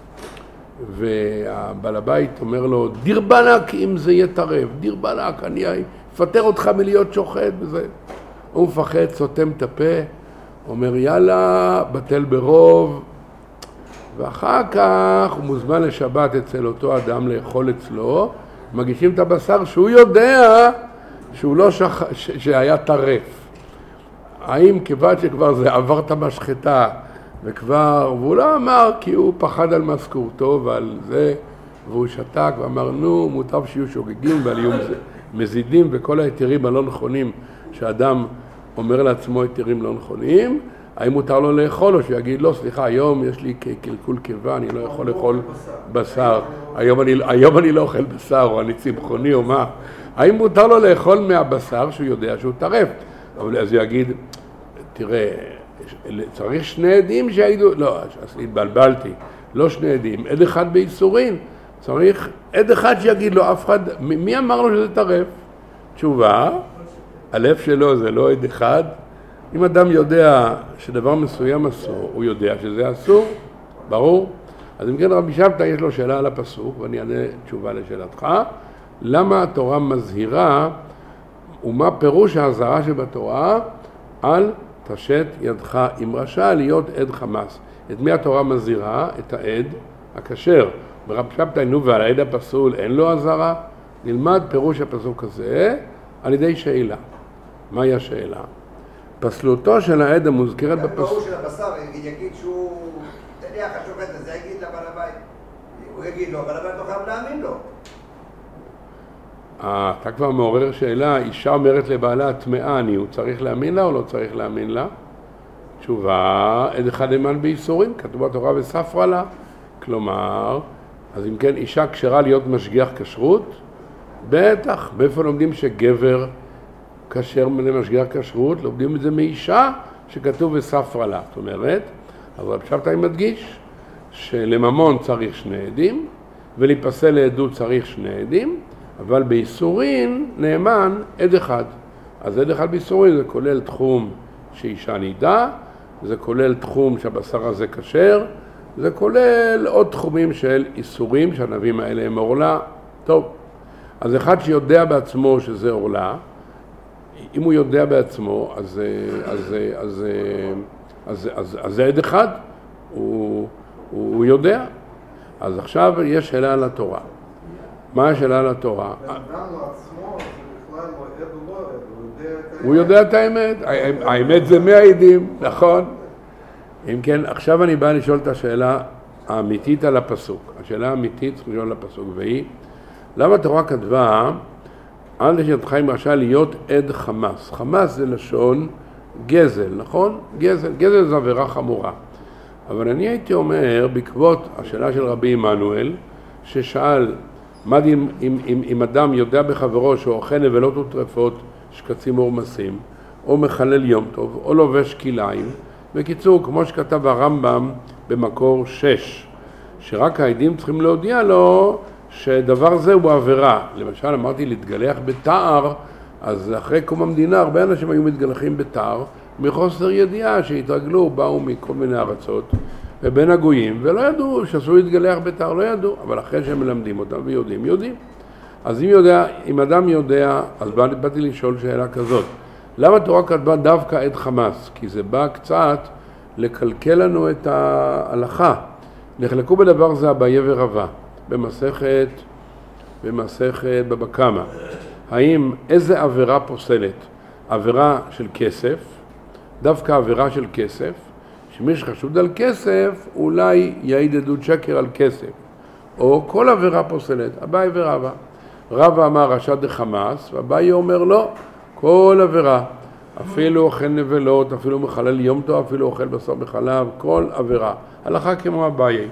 Speaker 1: והבעל הבית אומר לו, דיר בלק אם זה יתערב, דיר בלק, אני אפטר אותך מלהיות שוחט וזה. הוא מפחד, סותם את הפה, אומר יאללה, בטל ברוב, ואחר כך הוא מוזמן לשבת אצל אותו אדם לאכול אצלו, מגישים את הבשר שהוא יודע שהוא לא שח... ש... שהיה טרף. האם כיוון שכבר זה עבר את המשחטה וכבר, והוא לא אמר כי הוא פחד על משכורתו ועל זה, והוא שתק ואמר נו מוטב שיהיו שוגגים ועל יום זה מזידים וכל היתרים הלא נכונים שאדם אומר לעצמו היתרים לא נכונים, האם מותר לו לאכול או שיגיד לא סליחה היום יש לי קלקול קיבה אני לא יכול לאכול בשר, היום אני, היום אני לא אוכל בשר או אני צמחוני או מה, האם מותר לו לאכול מהבשר שהוא יודע שהוא טרף? אבל אז הוא יגיד תראה צריך שני עדים שיגידו, לא, אז התבלבלתי, לא שני עדים, עד אחד באיסורין, צריך עד אחד שיגיד לו, אף אחד, מי אמר לו שזה טרף? תשובה, הלב שלו זה לא עד אחד, אם אדם יודע שדבר מסוים אסור, הוא יודע שזה אסור, ברור. אז אם כן רבי שבתאי יש לו שאלה על הפסוק, ואני אענה תשובה לשאלתך. למה התורה מזהירה, ומה פירוש ההזהרה שבתורה על תשת ידך עם רשע להיות עד חמאס? את מי התורה מזהירה? את העד הכשר. ברבי שבתאי נו ועל העד הפסול אין לו הזהרה? נלמד פירוש הפסוק הזה על ידי שאלה. מהי השאלה? פסלותו של העד המוזכרת בפסוק...
Speaker 7: ברור של הבשר יגיד שהוא... תניח השופט הזה יגיד לבעל הבית. הוא יגיד לו, אבל הבית לא חייב להאמין לו.
Speaker 1: אתה כבר מעורר שאלה, אישה אומרת לבעלה טמאה אני, הוא צריך להאמין לה או לא צריך להאמין לה? תשובה, עד אחד נאמן בייסורים, כתוב בתורה וספרה לה. כלומר, אז אם כן אישה כשרה להיות משגיח כשרות? בטח, מאיפה לומדים שגבר כשר למשגיח כשרות? לומדים את זה מאישה שכתוב וספרה לה. זאת אומרת, אז רב שבתאי מדגיש שלממון צריך שני עדים ולהיפסל לעדות צריך שני עדים, אבל באיסורין נאמן עד אחד. אז עד אחד באיסורין זה כולל תחום שאישה נידה, זה כולל תחום שהבשר הזה כשר, זה כולל עוד תחומים של איסורים שהנביאים האלה הם עורלה. טוב, אז אחד שיודע בעצמו שזה עורלה, אם הוא יודע בעצמו, אז, אז, אז, אז, אז, אז זה עד אחד, הוא, הוא יודע. אז עכשיו יש שאלה על התורה. מה השאלה על התורה? הוא יודע את האמת, האמת זה מאה עדים, נכון? אם כן, עכשיו אני בא לשאול את השאלה האמיתית על הפסוק. השאלה האמיתית צריך לשאול על הפסוק, והיא, למה התורה כתבה, על תשת עם רשע להיות עד חמאס? חמאס זה לשון גזל, נכון? גזל, גזל זה עבירה חמורה. אבל אני הייתי אומר, בעקבות השאלה של רבי עמנואל, ששאל, מה דין אם, אם, אם אדם יודע בחברו שהוא אוכל נבלות וטרפות, שקצים ורמסים, או מחלל יום טוב, או לובש כליים. בקיצור, כמו שכתב הרמב"ם במקור שש, שרק העדים צריכים להודיע לו שדבר זה הוא עבירה. למשל, אמרתי להתגלח בתער, אז אחרי קום המדינה הרבה אנשים היו מתגלחים בתער, מחוסר ידיעה שהתרגלו, באו מכל מיני ארצות, ובין הגויים, ולא ידעו שאסור להתגלח בתער, לא ידעו, אבל אחרי שהם מלמדים אותם ויודעים, יודעים. אז אם, יודע, אם אדם יודע, אז בא, באתי לשאול שאלה כזאת, למה התורה כתבה דווקא עד חמאס? כי זה בא קצת לקלקל לנו את ההלכה. נחלקו בדבר זה אביי ורבא, במסכת, במסכת בבא קמא. האם איזה עבירה פוסלת? עבירה של כסף, דווקא עבירה של כסף, שמי שחשוד על כסף אולי יעיד עדות שקר על כסף, או כל עבירה פוסלת, אביי ורבא. רבא אמר רשע דחמאס, ואביי אומר לא, כל עבירה, אפילו אוכל נבלות, אפילו מחלל יום טוב, אפילו אוכל בשר בחלב, כל עבירה. הלכה כמו אביי.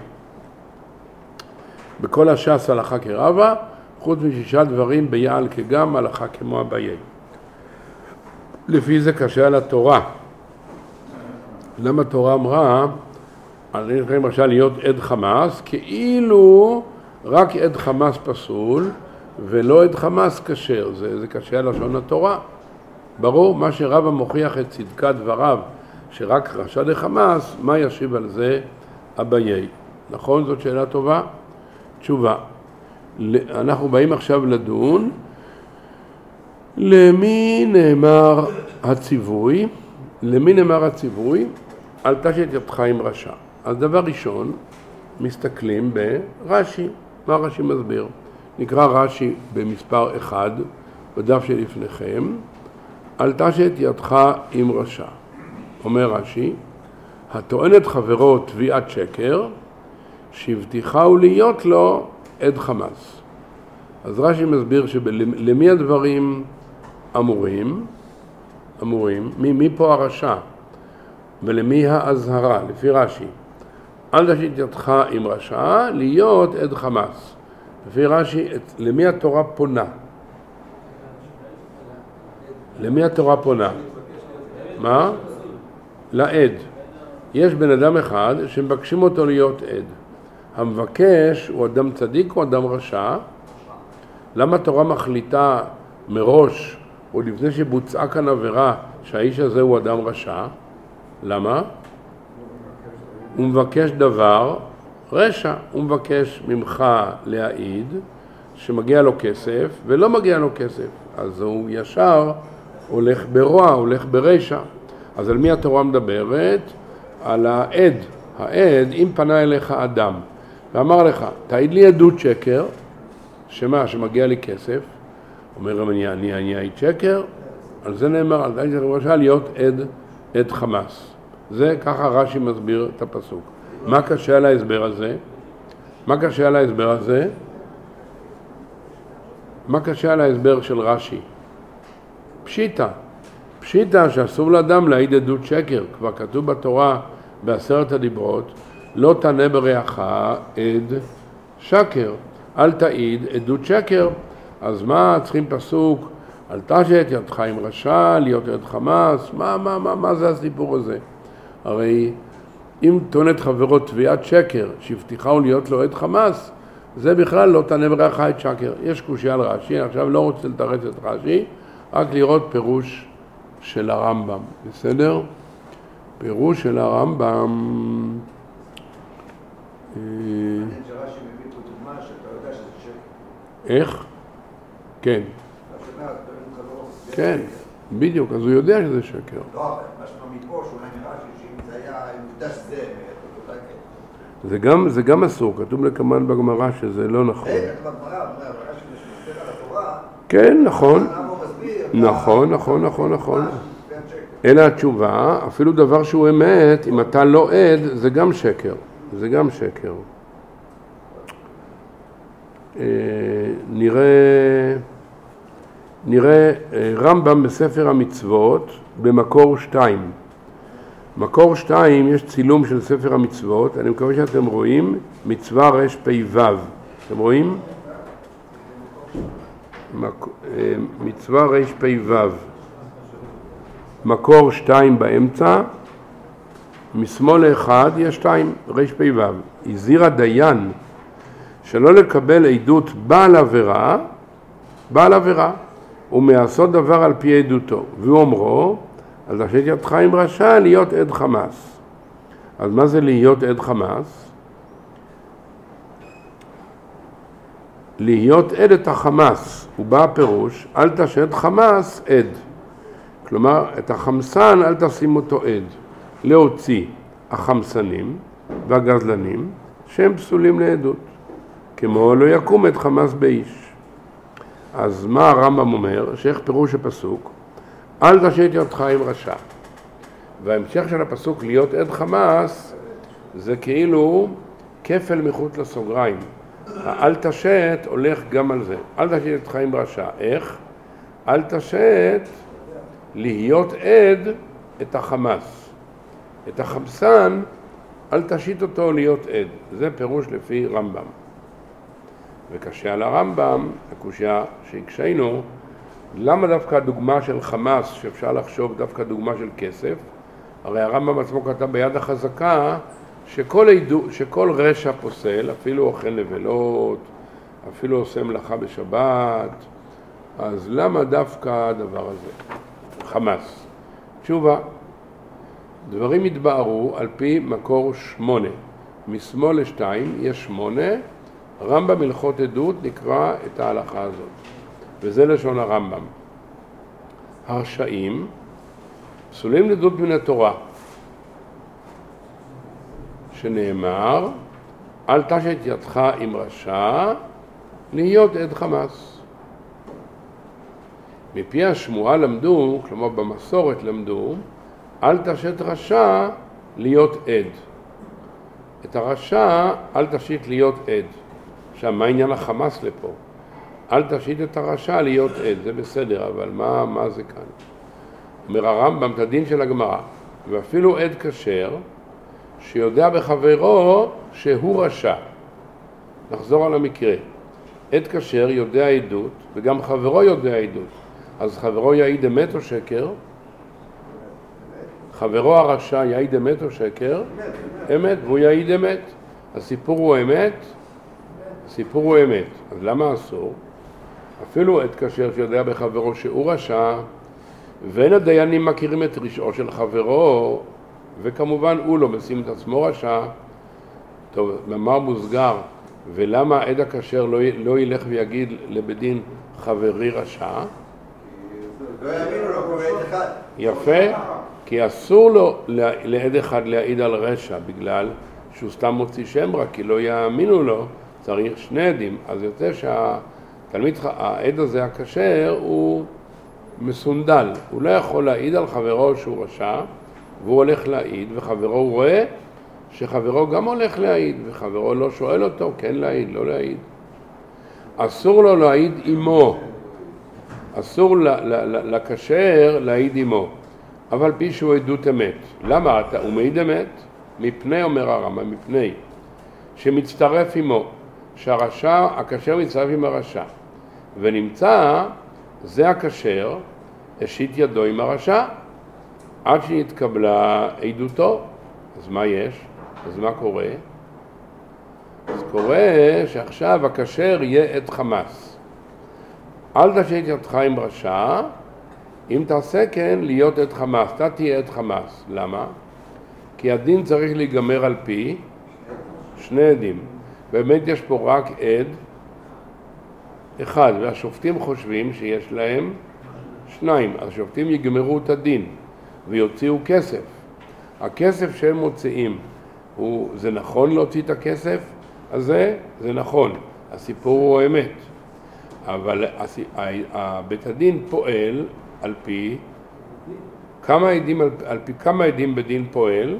Speaker 1: בכל הש"ס הלכה כרבא, חוץ משישה דברים ביעל כגם, הלכה כמו אביי. לפי זה קשה על התורה. למה התורה אמרה, אני חושב למשל להיות עד חמאס, כאילו רק עד חמאס פסול, ולא עד חמאס כשר, זה, זה קשה על לשון התורה. ברור, מה שרבא מוכיח את צדקת דבריו, שרק רשע דחמאס, מה ישיב על זה אביי? נכון, זאת שאלה טובה? תשובה. אנחנו באים עכשיו לדון, למי נאמר הציווי? למי נאמר הציווי? אל תשת ידך עם רשע. אז דבר ראשון, מסתכלים ברש"י. מה רש"י מסביר? נקרא רש"י במספר אחד, בדף שלפניכם, אל תשת ידך עם רשע. אומר רש"י, הטוען את חברו תביעת שקר, שבטיחהו להיות לו עד חמאס. אז רש"י מסביר שלמי הדברים אמורים, אמורים, מי, מי פה הרשע, ולמי האזהרה, לפי רש"י. אל תשת ידך עם רשע, להיות עד חמאס. לפי רש"י, למי התורה פונה? למי התורה פונה? מה? לעד. יש בן אדם אחד שמבקשים אותו להיות עד. המבקש הוא אדם צדיק או אדם רשע? למה התורה מחליטה מראש עוד לפני שבוצעה כאן עבירה שהאיש הזה הוא אדם רשע. למה? הוא מבקש דבר רשע, הוא מבקש ממך להעיד שמגיע לו כסף ולא מגיע לו כסף, אז הוא ישר הולך ברוע, הולך ברשע. אז על מי התורה מדברת? על העד. העד, אם פנה אליך אדם ואמר לך, תעיד לי עדות שקר, שמה, שמגיע לי כסף, אומר אני, אני, אני העיד שקר, על זה נאמר, על זה למשל להיות עד, עד חמאס. זה ככה רש"י מסביר את הפסוק. מה קשה על ההסבר הזה? מה קשה על ההסבר הזה? מה קשה על ההסבר של רש"י? פשיטה. פשיטה שאסור לאדם להעיד עדות שקר. כבר כתוב בתורה בעשרת הדיברות, לא תענה ברעך עד שקר. אל תעיד עדות שקר. אז מה צריכים פסוק? אל תשת ידך עם רשע, להיות עד חמאס. מה, מה, מה, מה זה הסיפור הזה? הרי אם טוענת חברו תביעת שקר שהבטיחה להיות לו עד חמאס, זה בכלל לא תענה ברעך עד שקר. יש קושיה על רש"י, עכשיו לא רוצה לתרץ את רש"י, רק לראות פירוש של הרמב"ם. בסדר? פירוש של הרמב"ם.
Speaker 7: שרש"י מביא פה דוגמה שאתה יודע שזה שקר.
Speaker 1: איך? כן.
Speaker 7: השנה, חברו.
Speaker 1: כן, בדיוק, אז הוא יודע שזה שקר.
Speaker 7: לא, אבל מה שאתה מפה, שאולי נראה שאם זה היה, אם יודע שזה אמת, אולי כן.
Speaker 1: זה גם, זה גם אסור, כתוב לקמן בגמרא שזה לא נכון.
Speaker 7: רגע, כתוב בגמרא, אומר, רש"י שמסביר על התורה,
Speaker 1: כן, נכון.
Speaker 7: הוא מסביר,
Speaker 1: נכון, נכון, נכון, נכון.
Speaker 7: כן, שקר.
Speaker 1: אלא התשובה, אפילו דבר שהוא אמת, אם אתה לא עד, זה גם שקר. זה גם שקר. אה, נראה, נראה אה, רמב"ם בספר המצוות במקור שתיים. מקור שתיים יש צילום של ספר המצוות, אני מקווה שאתם רואים, מצווה רש פי וו. אתם רואים? מק... אה, מצווה רש פי וו. מקור שתיים באמצע, משמאל לאחד יש שתיים, רש פי וו. הזהיר הדיין שלא לקבל עדות בעל עבירה, בעל עבירה, ומעשות דבר על פי עדותו. והוא אומרו, אז תשת ידך עם רשע להיות עד חמאס. אז מה זה להיות עד חמאס? להיות עד את החמאס, הוא בא הפירוש, אל תשת חמאס עד. כלומר, את החמסן אל תשים אותו עד. להוציא החמסנים והגזלנים שהם פסולים לעדות. כמו לא יקום את חמאס באיש. אז מה הרמב"ם אומר? שאיך פירוש הפסוק? אל תשת ידך עם רשע. וההמשך של הפסוק להיות עד חמאס זה כאילו כפל מחוץ לסוגריים. האל תשת הולך גם על זה. אל תשת ידך עם רשע. איך? אל תשת להיות עד את החמאס. את החמסן אל תשית אותו להיות עד. זה פירוש לפי רמב"ם. וקשה על הרמב"ם, הקושיה שהקשינו, למה דווקא הדוגמה של חמאס, שאפשר לחשוב דווקא דוגמה של כסף? הרי הרמב"ם עצמו כתב ביד החזקה שכל, עדו, שכל רשע פוסל, אפילו אוכל נבלות, אפילו עושה מלאכה בשבת, אז למה דווקא הדבר הזה? חמאס. תשובה, דברים התבארו על פי מקור שמונה. משמאל לשתיים יש שמונה, רמב"ם הלכות עדות נקרא את ההלכה הזאת. וזה לשון הרמב"ם. הרשעים פסולים לעדות מן התורה, שנאמר, אל תשת ידך עם רשע להיות עד חמאס. מפי השמועה למדו, כלומר במסורת למדו, אל תשת רשע להיות עד. את הרשע אל תשית להיות עד. עכשיו, מה עניין החמאס לפה? אל תשית את הרשע להיות עד, זה בסדר, אבל מה, מה זה כאן? אומר הרמב"ם את הדין של הגמרא, ואפילו עד כשר, שיודע בחברו שהוא רשע. נחזור על המקרה. עד כשר יודע עדות, וגם חברו יודע עדות. אז חברו יעיד אמת או שקר? חברו הרשע יעיד אמת או שקר? אמת, והוא יעיד אמת. הסיפור הוא אמת? הסיפור הוא אמת. אז למה אסור? אפילו עת כשר שיודע בחברו שהוא רשע, ואין הדיינים מכירים את רשעו של חברו, וכמובן הוא לא משים את עצמו רשע. טוב, מאמר מוסגר, ולמה העד הכשר לא, לא ילך ויגיד לבדין חברי רשע?
Speaker 7: לא יאמינו לו כמו עד אחד.
Speaker 1: יפה, כי אסור לו לעד אחד להעיד על רשע, בגלל שהוא סתם מוציא שם רע, כי לא יאמינו לו, צריך שני עדים. אז יוצא שהתלמיד, העד הזה הכשר הוא מסונדל, הוא לא יכול להעיד על חברו שהוא רשע, והוא הולך להעיד, וחברו רואה שחברו גם הולך להעיד, וחברו לא שואל אותו, כן להעיד, לא להעיד. אסור לו להעיד עמו, אסור לכשר להעיד עמו, אבל פי שהוא עדות אמת. למה אתה? הוא מעיד אמת? מפני, אומר הרמב"ם, מפני שמצטרף עמו, שהרשע, הכשר מצטרף עם הרשע, ונמצא, זה הכשר, השיט ידו עם הרשע, עד שנתקבלה עדותו. אז מה יש? אז מה קורה? אז קורה שעכשיו הכשר יהיה עד חמאס. אל תשית ידך עם רשע, אם תעשה כן להיות עד חמאס, אתה תהיה עד חמאס. למה? כי הדין צריך להיגמר על פי שני עדים. באמת יש פה רק עד אחד, והשופטים חושבים שיש להם שניים. אז השופטים יגמרו את הדין ויוציאו כסף. הכסף שהם מוציאים, הוא, זה נכון להוציא את הכסף? אז זה, זה נכון. הסיפור הוא אמת. אבל בית הדין פועל על פי כמה עדים, על, על פי כמה עדים בדין פועל?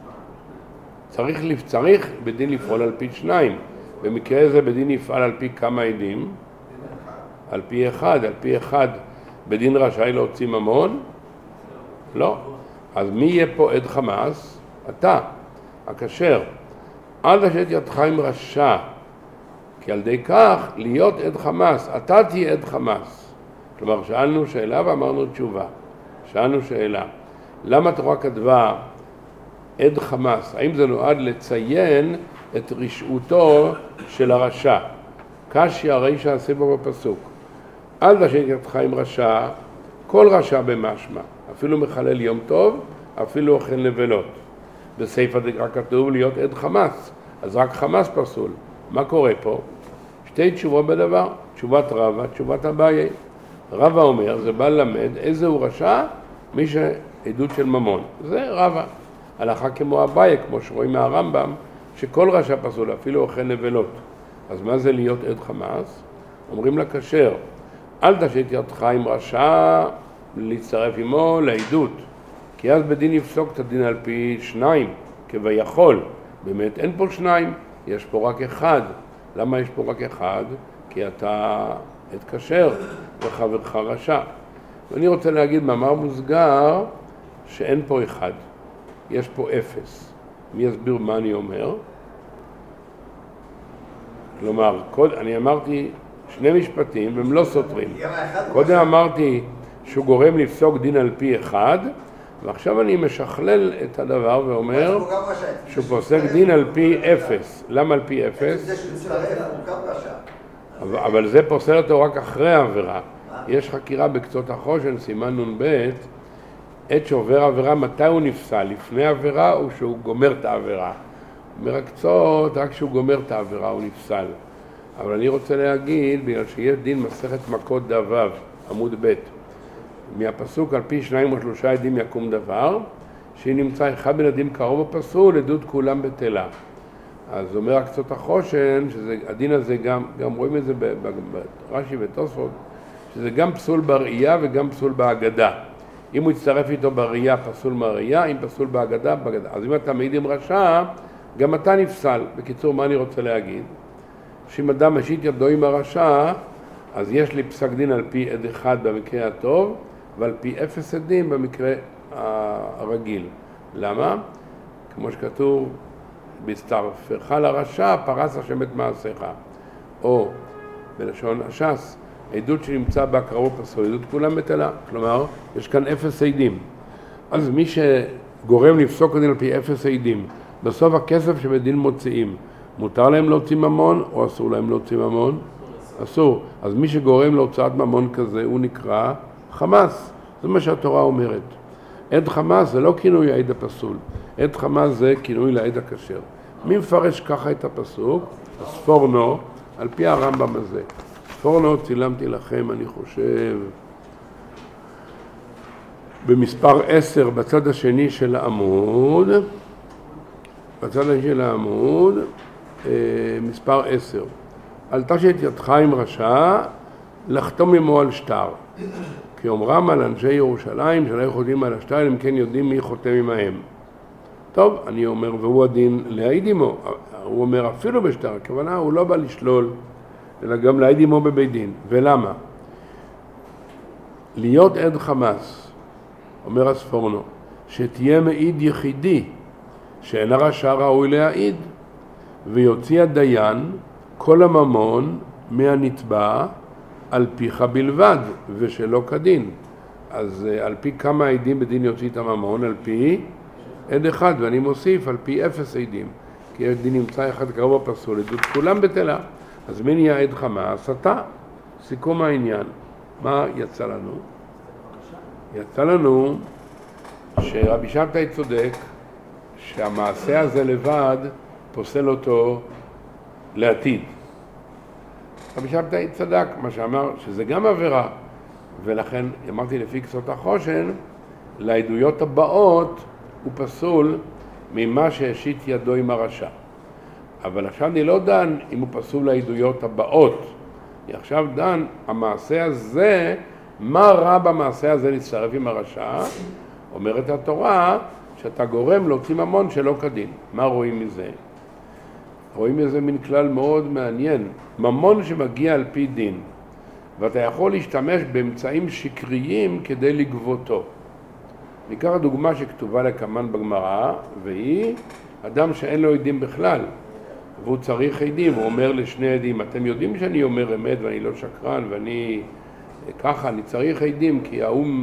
Speaker 1: צריך, צריך בדין לפעול על פי שניים. במקרה הזה בדין יפעל על פי כמה עדים? על פי אחד. על פי אחד בדין רשאי להוציא ממון? לא. אז מי יהיה פה עד חמאס? אתה, הכשר. אל תשית ידך עם רשע, כי על די כך להיות עד חמאס, אתה תהיה עד חמאס. כלומר, שאלנו שאלה ואמרנו תשובה. שאלנו שאלה, למה התורה כתבה עד חמאס? האם זה נועד לציין את רשעותו של הרשע? קשי הרי שעשה בו בפסוק. אל תשית ידך עם רשע, כל רשע במשמע, אפילו מחלל יום טוב, אפילו אוכל נבלות. בספר דקרא כתוב להיות עד חמאס, אז רק חמאס פסול. מה קורה פה? שתי תשובות בדבר, תשובת רבא, תשובת אביי. רבא אומר, זה בא ללמד איזה הוא רשע, מי שעדות של ממון. זה רבא. הלכה כמו אביי, כמו שרואים מהרמב"ם, שכל רשע פסול, אפילו אוכל נבלות. אז מה זה להיות עד חמאס? אומרים לכשר, אל תשית ידך עם רשע, להצטרף עמו לעדות. כי אז בדין יפסוק את הדין על פי שניים, כביכול. באמת אין פה שניים, יש פה רק אחד. למה יש פה רק אחד? כי אתה התקשר וחברך רשע. ואני רוצה להגיד מאמר מוסגר שאין פה אחד, יש פה אפס. מי יסביר מה אני אומר? כלומר, קוד, אני אמרתי שני משפטים והם לא סותרים. קודם אמרתי שהוא גורם לפסוק דין על פי אחד, ועכשיו אני משכלל את הדבר ואומר שהוא פוסק דין על פי אפס. למה על פי אפס? אבל זה פוסל אותו רק אחרי העבירה. יש חקירה בקצות החושן, סימן נון ב', עת שעובר עבירה, מתי הוא נפסל? לפני העבירה או שהוא גומר את העבירה? מרקצות, רק כשהוא גומר את העבירה הוא נפסל. אבל אני רוצה להגיד, בגלל שיש דין מסכת מכות דבב, עמוד ב', מהפסוק על פי שניים או שלושה עדים יקום דבר, שהיא נמצא אחד בין עדים קרוב הפסול, עדות כולם בטלה. אז אומר הקצות החושן, שהדין הזה גם, גם רואים את זה ברש"י ותוספות, שזה גם פסול בראייה וגם פסול בהגדה. אם הוא יצטרף איתו בראייה, פסול מהראייה, אם פסול בהגדה, בהגדה. אז אם אתה מעיד עם רשע, גם אתה נפסל. בקיצור, מה אני רוצה להגיד? שאם אדם משית ידו עם הרשע, אז יש לי פסק דין על פי עד אחד במקרה הטוב, ועל פי אפס עדים במקרה הרגיל. למה? כמו שכתוב, בהצטרפך לרשע, פרס השם את מעשיך. או, בלשון הש"ס, עדות שנמצא בהקרבו פסול, עדות כולם בטלה. כלומר, יש כאן אפס עדים. אז מי שגורם לפסוק דין על פי אפס עדים, בסוף הכסף שבדין מוציאים, מותר להם להוציא ממון או אסור להם להוציא ממון? אסור. אז מי שגורם להוצאת ממון כזה הוא נקרא חמאס. זה מה שהתורה אומרת. עד חמאס זה לא כינוי העד הפסול. עד חמאס זה כינוי לעד הכשר. מי מפרש ככה את הפסוק? הספורנו, על פי הרמב"ם הזה. ספורנו צילמתי לכם, אני חושב, במספר עשר בצד השני של העמוד, בצד השני של העמוד, מספר עשר. אל תשת ידך עם רשע, לחתום עמו על שטר. כי אומרם על אנשי ירושלים שלא יכולים על השטר, הם כן יודעים מי חותם עמהם. טוב, אני אומר, והוא הדין להעיד עמו. הוא אומר אפילו בשטר, הכוונה הוא לא בא לשלול, אלא גם להעיד עמו בבית דין. ולמה? להיות עד חמאס, אומר הספורנו, שתהיה מעיד יחידי, שאין הרשע ראוי להעיד, ויוציא הדיין כל הממון מהנתבע על פיך בלבד, ושלא כדין. אז על פי כמה עדים בדין יוציא את הממון? על פי עד אחד, ואני מוסיף על פי אפס עדים, כי הדין נמצא אחד קרוב הפסול, עדות כולם בטלה. אז מי נהיה עד חמאס? אתה. סיכום העניין. מה יצא לנו? יצא לנו שרבי שבתאי צודק, שהמעשה הזה לבד פוסל אותו לעתיד. רבי שבתאי צדק, מה שאמר שזה גם עבירה, ולכן אמרתי לפי כסות החושן, לעדויות הבאות הוא פסול ממה שהשית ידו עם הרשע. אבל עכשיו אני לא דן אם הוא פסול לעדויות הבאות, אני עכשיו דן המעשה הזה, מה רע במעשה הזה להצטרף עם הרשע? אומרת התורה שאתה גורם להוציא ממון שלא כדין. מה רואים מזה? רואים מזה מין כלל מאוד מעניין. ממון שמגיע על פי דין, ואתה יכול להשתמש באמצעים שקריים כדי לגבותו. ניקח דוגמה שכתובה לקמן בגמרא, והיא אדם שאין לו עדים בכלל, והוא צריך עדים, הוא אומר לשני עדים, אתם יודעים שאני אומר אמת ואני לא שקרן ואני ככה, אני צריך עדים כי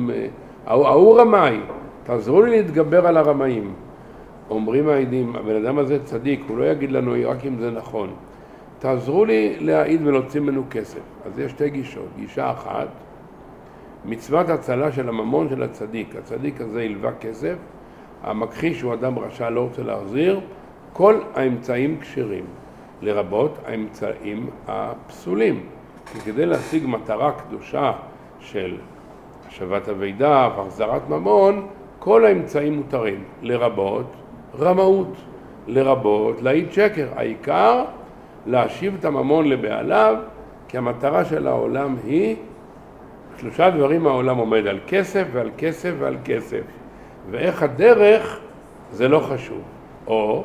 Speaker 1: ההוא רמאי, תעזרו לי להתגבר על הרמאים. אומרים העדים, הבן אדם הזה צדיק, הוא לא יגיד לנו רק אם זה נכון. תעזרו לי להעיד ולהוציא ממנו כסף. אז יש שתי גישות. גישה אחת, מצוות הצלה של הממון של הצדיק. הצדיק הזה ילווה כסף, המכחיש הוא אדם רשע לא רוצה להחזיר, כל האמצעים כשרים, לרבות האמצעים הפסולים. כי כדי להשיג מטרה קדושה של השבת הוידה והחזרת ממון, כל האמצעים מותרים, לרבות רמאות, לרבות להעיד שקר. העיקר להשיב את הממון לבעליו, כי המטרה של העולם היא, שלושה דברים העולם עומד, על כסף ועל כסף ועל כסף. ואיך הדרך זה לא חשוב. או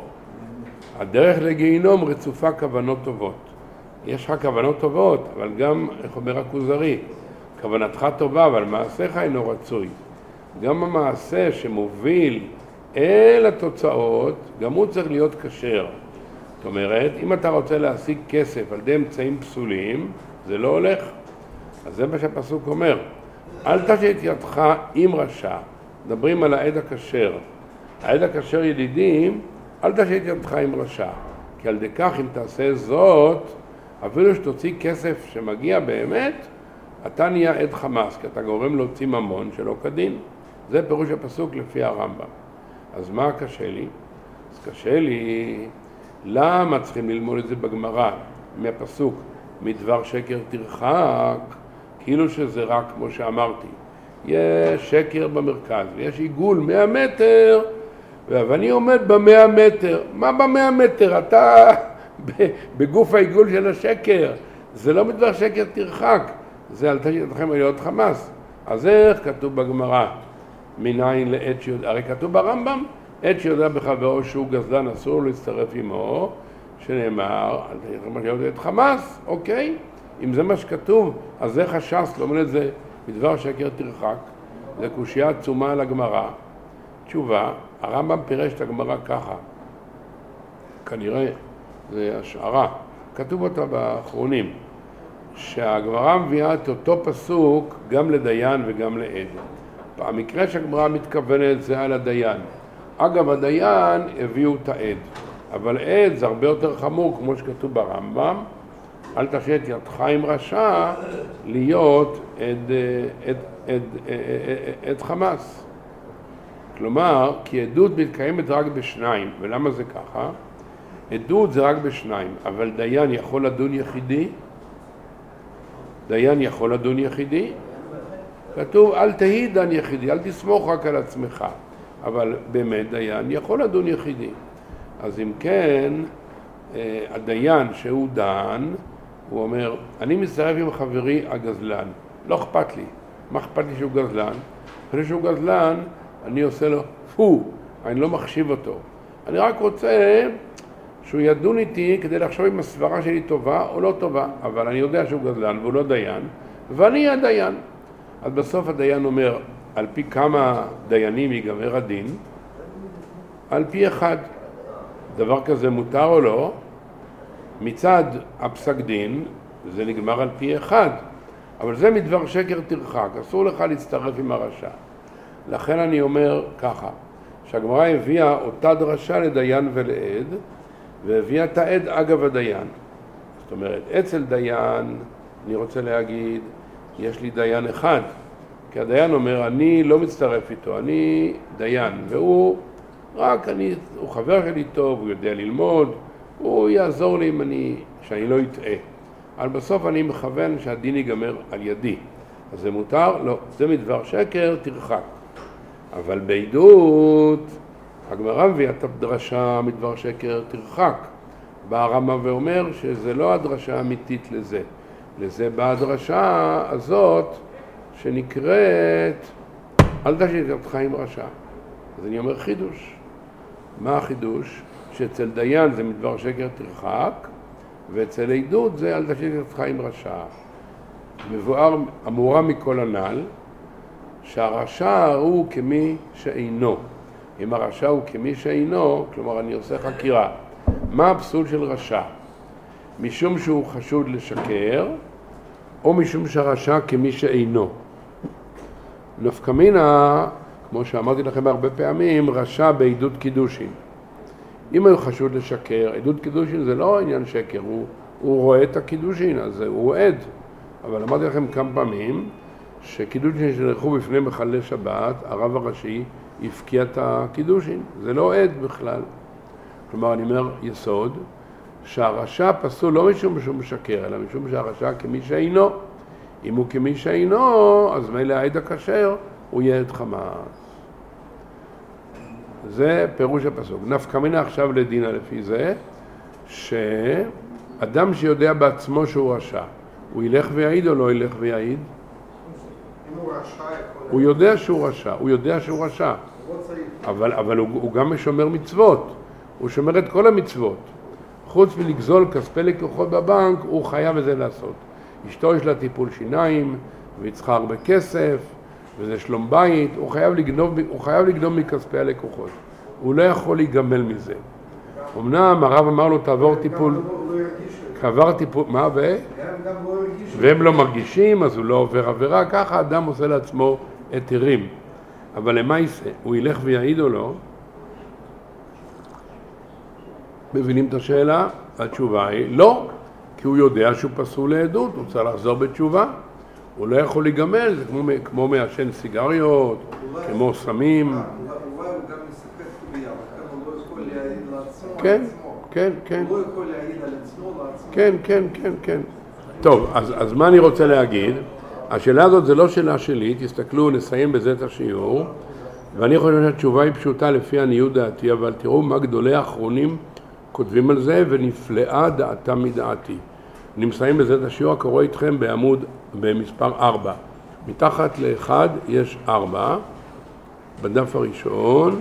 Speaker 1: הדרך לגיהינום רצופה כוונות טובות. יש לך כוונות טובות, אבל גם, איך אומר הכוזרי, כוונתך טובה, אבל מעשיך אינו רצוי. גם המעשה שמוביל אל התוצאות, גם הוא צריך להיות כשר. זאת אומרת, אם אתה רוצה להשיג כסף על ידי אמצעים פסולים, זה לא הולך. אז זה מה שהפסוק אומר. אל תשת ידך עם רשע. מדברים על העד הכשר. העד הכשר ידידים, אל תשת ידך עם רשע. כי על ידי כך אם תעשה זאת, אפילו שתוציא כסף שמגיע באמת, אתה נהיה עד חמאס, כי אתה גורם להוציא ממון שלא כדין. זה פירוש הפסוק לפי הרמב"ם. אז מה קשה לי? אז קשה לי, למה צריכים ללמוד את זה בגמרא, מהפסוק, מדבר שקר תרחק, כאילו שזה רק כמו שאמרתי. יש שקר במרכז, ויש עיגול מאה מטר, ואני עומד במאה מטר. מה במאה מטר? אתה בגוף העיגול של השקר. זה לא מדבר שקר תרחק, זה על תשת לכם להיות חמאס. אז איך כתוב בגמרא? מניין לעד שיודע, הרי כתוב ברמב"ם, עד שיודע בחברו שהוא גזלן אסור להצטרף עמו, שנאמר, על תשת לכם להיות חמאס, אוקיי? אם זה מה שכתוב, אז זה חשש, לא אומר את זה, מדבר שקר תרחק, זה קושיה עצומה על הגמרא. תשובה, הרמב"ם פירש את הגמרא ככה, כנראה זה השערה, כתוב אותה באחרונים, שהגמרא מביאה את אותו פסוק גם לדיין וגם לעד. המקרה שהגמרא מתכוונת זה על הדיין. אגב, הדיין הביאו את העד, אבל עד זה הרבה יותר חמור כמו שכתוב ברמב"ם, אל תשט ידך עם רשע להיות עד, עד, עד, עד חמאס. כלומר, כי עדות מתקיימת רק בשניים. ולמה זה ככה? עדות זה רק בשניים, אבל דיין יכול לדון יחידי? דיין יכול לדון יחידי? כתוב, אל תהי דן יחידי, אל תסמוך רק על עצמך. אבל באמת דיין יכול לדון יחידי. אז אם כן, הדיין שהוא דן, הוא אומר, אני מצטרף עם חברי הגזלן, לא אכפת לי. מה אכפת לי שהוא גזלן? אחרי שהוא גזלן, אני עושה לו, פו, אני לא מחשיב אותו. אני רק רוצה שהוא ידון איתי כדי לחשוב אם הסברה שלי טובה או לא טובה. אבל אני יודע שהוא גזלן והוא לא דיין, ואני הדיין. אז בסוף הדיין אומר, על פי כמה דיינים ייגמר הדין? על פי אחד. דבר כזה מותר או לא? מצד הפסק דין זה נגמר על פי אחד, אבל זה מדבר שקר תרחק, אסור לך להצטרף עם הרשע. לכן אני אומר ככה, שהגמרא הביאה אותה דרשה לדיין ולעד, והביאה את העד אגב הדיין. זאת אומרת, אצל דיין, אני רוצה להגיד, יש לי דיין אחד, כי הדיין אומר, אני לא מצטרף איתו, אני דיין, והוא רק, אני, הוא חבר שלי טוב, הוא יודע ללמוד, הוא יעזור לי אם אני, שאני לא אטעה. אבל בסוף אני מכוון שהדין ייגמר על ידי. אז זה מותר? לא. זה מדבר שקר, תרחק. אבל בעדות, הגמרא מביאה את הדרשה מדבר שקר, תרחק. בא הרמב"ם ואומר שזה לא הדרשה האמיתית לזה. לזה באה הדרשה הזאת שנקראת, אל תשית ידך עם רשע. אז אני אומר חידוש. מה החידוש? שאצל דיין זה מדבר שקר תרחק, ואצל עדות זה אל תשית ידך עם רשע. מבואר, אמורה מכל הנ"ל, שהרשע הוא כמי שאינו. אם הרשע הוא כמי שאינו, כלומר אני עושה חקירה. מה הפסול של רשע? משום שהוא חשוד לשקר, או משום שהרשע כמי שאינו. נפקא מינה, כמו שאמרתי לכם הרבה פעמים, רשע בעדות קידושין. אם הוא חשוד לשקר, עדות קידושין זה לא עניין שקר, הוא, הוא רואה את הקידושין, אז הוא עד. אבל אמרתי לכם כמה פעמים, שקידושין שנערכו בפני מחללי שבת, הרב הראשי הפקיע את הקידושין. זה לא עד בכלל. כלומר, אני אומר יסוד, שהרשע פסול לא משום שהוא משקר, אלא משום שהרשע כמי שאינו. אם הוא כמי שאינו, אז מילא העד הכשר, הוא יהיה עד חמאס. זה פירוש הפסוק. נפקא מינה עכשיו לדינה לפי זה, שאדם שיודע בעצמו שהוא רשע, הוא ילך ויעיד או לא ילך ויעיד?
Speaker 3: אם הוא רשע,
Speaker 1: הוא יודע שהוא רשע, הוא יודע שהוא רשע. אבל, אבל הוא, הוא גם משומר מצוות, הוא שומר את כל המצוות. חוץ מלגזול כספי לקוחות בבנק, הוא חייב את זה לעשות. אשתו יש לה טיפול שיניים, והיא צריכה הרבה כסף, וזה שלום בית, הוא חייב לגנוב, הוא חייב לגנוב מכספי הלקוחות. הוא לא יכול להיגמל מזה. אמנם הרב אמר לו, תעבור טיפול, עבר טיפול, מה ו? והם לא מרגישים, אז הוא לא עובר עבירה, ככה אדם עושה לעצמו היתרים. אבל למה יישא? הוא ילך ויעיד או לא? מבינים את השאלה? התשובה היא לא, כי הוא יודע שהוא פסול לעדות, הוא צריך לחזור בתשובה. הוא לא יכול להיגמל, זה כמו, כמו מעשן סיגריות, כמו סמים.
Speaker 3: אולי הוא גם מספק תביעה, וכאן הוא לא יכול להעיד לעצמו על
Speaker 1: כן,
Speaker 3: עצמו.
Speaker 1: כן, כן.
Speaker 3: הוא לא יכול להעיד על עצמו לעצמו.
Speaker 1: כן, כן, כן, כן. טוב, אז, אז מה אני רוצה להגיד? השאלה הזאת זה לא שאלה שלי, תסתכלו, נסיים בזה את השיעור, ואני חושב שהתשובה היא פשוטה לפי עניות דעתי, אבל תראו מה גדולי האחרונים כותבים על זה, ונפלאה דעתם מדעתי. אני מסיים בזה את השיעור הקורא איתכם בעמוד במספר ארבע. מתחת לאחד יש ארבע, בדף הראשון,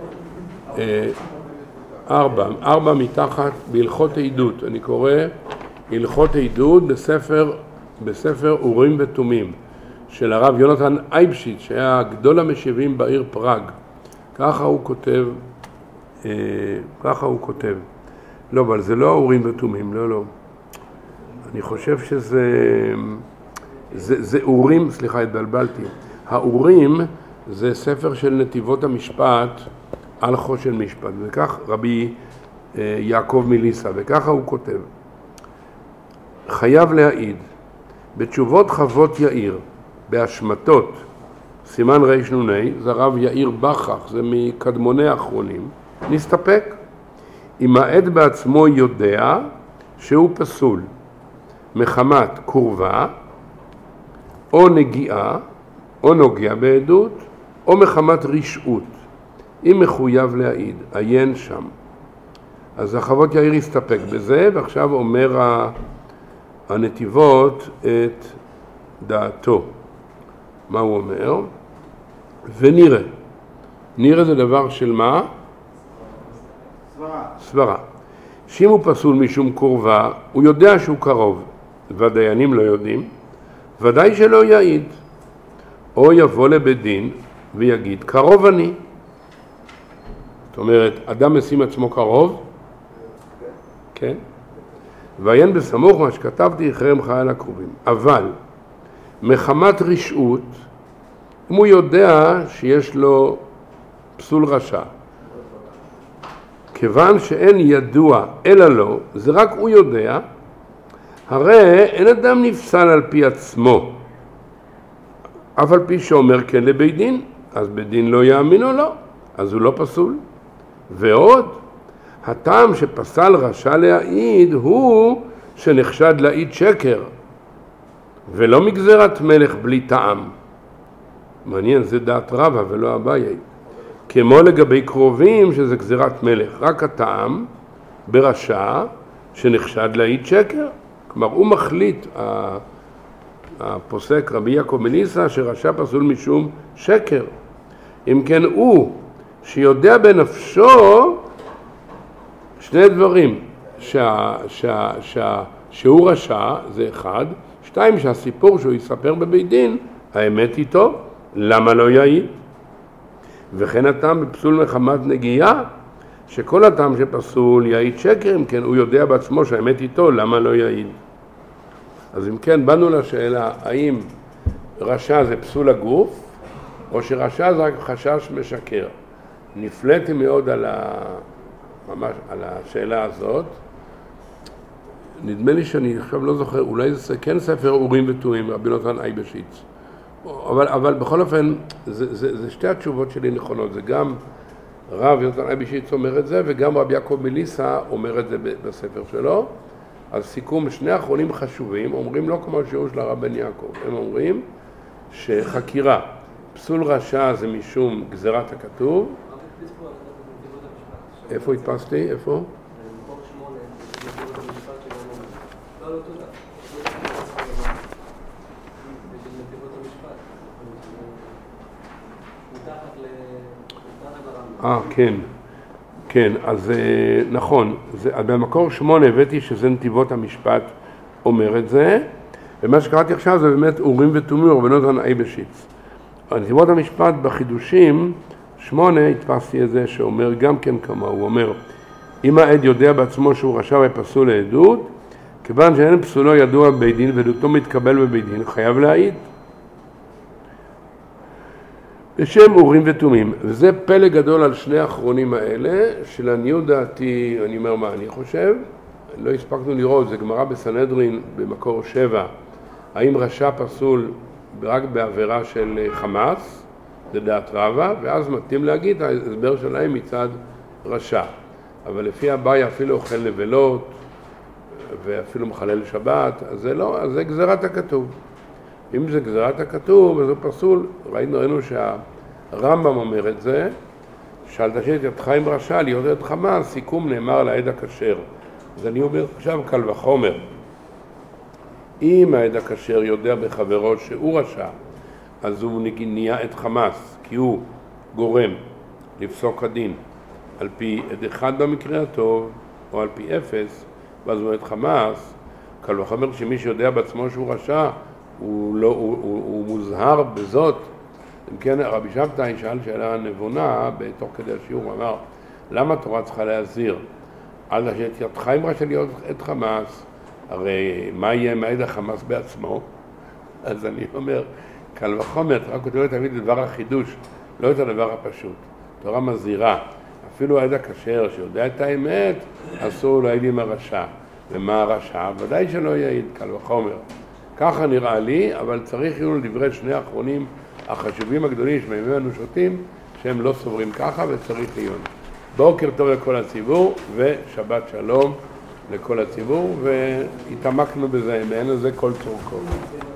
Speaker 1: ארבע, ארבע מתחת בהלכות עדות. אני קורא הלכות עדות בספר, בספר אורים ותומים של הרב יונתן אייבשיץ, שהיה גדול המשיבים בעיר פראג. ככה הוא כותב, ככה הוא כותב. לא, אבל זה לא אורים ותומים, לא, לא. אני חושב שזה, זה, זה אורים, סליחה, התבלבלתי. האורים זה ספר של נתיבות המשפט, הלכות של משפט, וכך רבי יעקב מליסה, וככה הוא כותב. חייב להעיד. בתשובות חוות יאיר, בהשמטות, סימן רש נוני, זה הרב יאיר בחך, זה מקדמוני האחרונים, נסתפק. אם העד בעצמו יודע שהוא פסול, מחמת קורבה, או נגיעה, או נוגע בעדות, או מחמת רשעות, אם מחויב להעיד, עיין שם. אז החוות יאיר הסתפק בזה, ועכשיו אומר הנתיבות את דעתו. מה הוא אומר? ונראה. נראה זה דבר של מה?
Speaker 3: סברה.
Speaker 1: סברה. שאם הוא פסול משום קורבה, הוא יודע שהוא קרוב, והדיינים לא יודעים, ודאי שלא יעיד. או יבוא לבית דין ויגיד, קרוב אני. זאת אומרת, אדם משים עצמו קרוב, כן? ועיין בסמוך מה שכתבתי, חרם חייל הקרובים. אבל מחמת רשעות, אם הוא יודע שיש לו פסול רשע, כיוון שאין ידוע אלא לו, זה רק הוא יודע, הרי אין אדם נפסל על פי עצמו, אף על פי שאומר כן לבית דין, אז בית דין לא יאמין או לא, אז הוא לא פסול. ועוד, הטעם שפסל רשע להעיד הוא שנחשד להעיד שקר, ולא מגזרת מלך בלי טעם. מעניין, זה דעת רבא ולא אביי. כמו לגבי קרובים שזה גזירת מלך, רק הטעם ברשע שנחשד להעיד שקר. כלומר, הוא מחליט, הפוסק רבי יעקב מליסה, שרשע פסול משום שקר. אם כן הוא, שיודע בנפשו שני דברים, שה, שה, שה, שהוא רשע, זה אחד, שתיים, שהסיפור שהוא יספר בבית דין, האמת איתו, למה לא יעיד? וכן הטעם בפסול מחמת נגיעה, שכל הטעם שפסול יעיד שקר, אם כן הוא יודע בעצמו שהאמת איתו, למה לא יעיד? אז אם כן, באנו לשאלה, האם רשע זה פסול הגוף, או שרשע זה רק חשש משקר? נפלאתי מאוד על, ה... ממש, על השאלה הזאת. נדמה לי שאני עכשיו לא זוכר, אולי זה כן ספר אורים ותומים, רבי נתן אייבשיץ. אבל, אבל בכל אופן, זה, זה, זה שתי התשובות שלי נכונות. זה גם רב נתן אייבשיץ אומר את זה, וגם רבי יעקב מליסה אומר את זה בספר שלו. אז סיכום, שני האחרונים חשובים, אומרים לא כמו השיעור של הרב בן יעקב. הם אומרים שחקירה, פסול רשע זה משום גזירת הכתוב. איפה התפסתי? איפה?
Speaker 5: במקור שמונה, נתיבות המשפט שלנו. לא, לא, תודה. נתיבות המשפט. מתחת לרמב"ם.
Speaker 1: אה, כן. כן, אז נכון. זה, במקור שמונה הבאתי שזה נתיבות המשפט אומר את זה, ומה שקראתי עכשיו זה באמת אורים ותומים, רבי נתן אייבשיץ. נתיבות המשפט בחידושים, שמונה, התפסתי את זה שאומר גם כן כמה, הוא אומר, אם העד יודע בעצמו שהוא רשע ופסול לעדות, כיוון שאין פסולו ידוע בבית דין ועדותו מתקבל בבית דין, חייב להעיד. בשם אורים ותומים, וזה פלא גדול על שני האחרונים האלה, שלעניות דעתי, אני אומר מה אני חושב, לא הספקנו לראות, זה גמרא בסנהדרין במקור שבע, האם רשע פסול רק בעבירה של חמאס, זה דעת רבא, ואז מתאים להגיד ההסבר שלהם מצד רשע. אבל לפי אביי אפילו אוכל נבלות, ואפילו מחלל שבת, אז זה לא, אז זה גזירת הכתוב. אם זה גזירת הכתוב, אז זה פסול. ראינו, ראינו שהרמב"ם אומר את זה, שאל תשאיר את ידך עם רשע, להיות את חמאס, סיכום נאמר לעד הכשר. אז אני אומר, עכשיו קל וחומר. אם העד הכשר יודע בחברו שהוא רשע, אז הוא נהיה את חמאס, כי הוא גורם לפסוק הדין על פי עד אחד במקרה הטוב, או על פי אפס, ואז הוא את חמאס, קל וחומר שמי שיודע בעצמו שהוא רשע, הוא, לא, הוא, הוא, הוא מוזהר בזאת. אם כן, רבי שבתאי שאל שאלה נבונה, בתוך כדי השיעור, הוא אמר, למה התורה צריכה להזהיר? על שאת ידך עם רשע להיות את חמאס, הרי מה יהיה מעד החמאס בעצמו? אז אני אומר, קל וחומר, רק כותבת תמיד את דבר החידוש, לא את הדבר הפשוט. תורה מזהירה, אפילו העד הכשר שיודע את האמת, אסור להעיד עם הרשע. ומה הרשע, ודאי שלא יעיד, קל וחומר. ככה נראה לי, אבל צריך יהיו לדברי שני האחרונים החשובים הגדולים שממנו שותים, שהם לא סוברים ככה וצריך עיון. בוקר טוב לכל הציבור ושבת שלום לכל הציבור, והתעמקנו בזה, מעין לזה כל צורכו.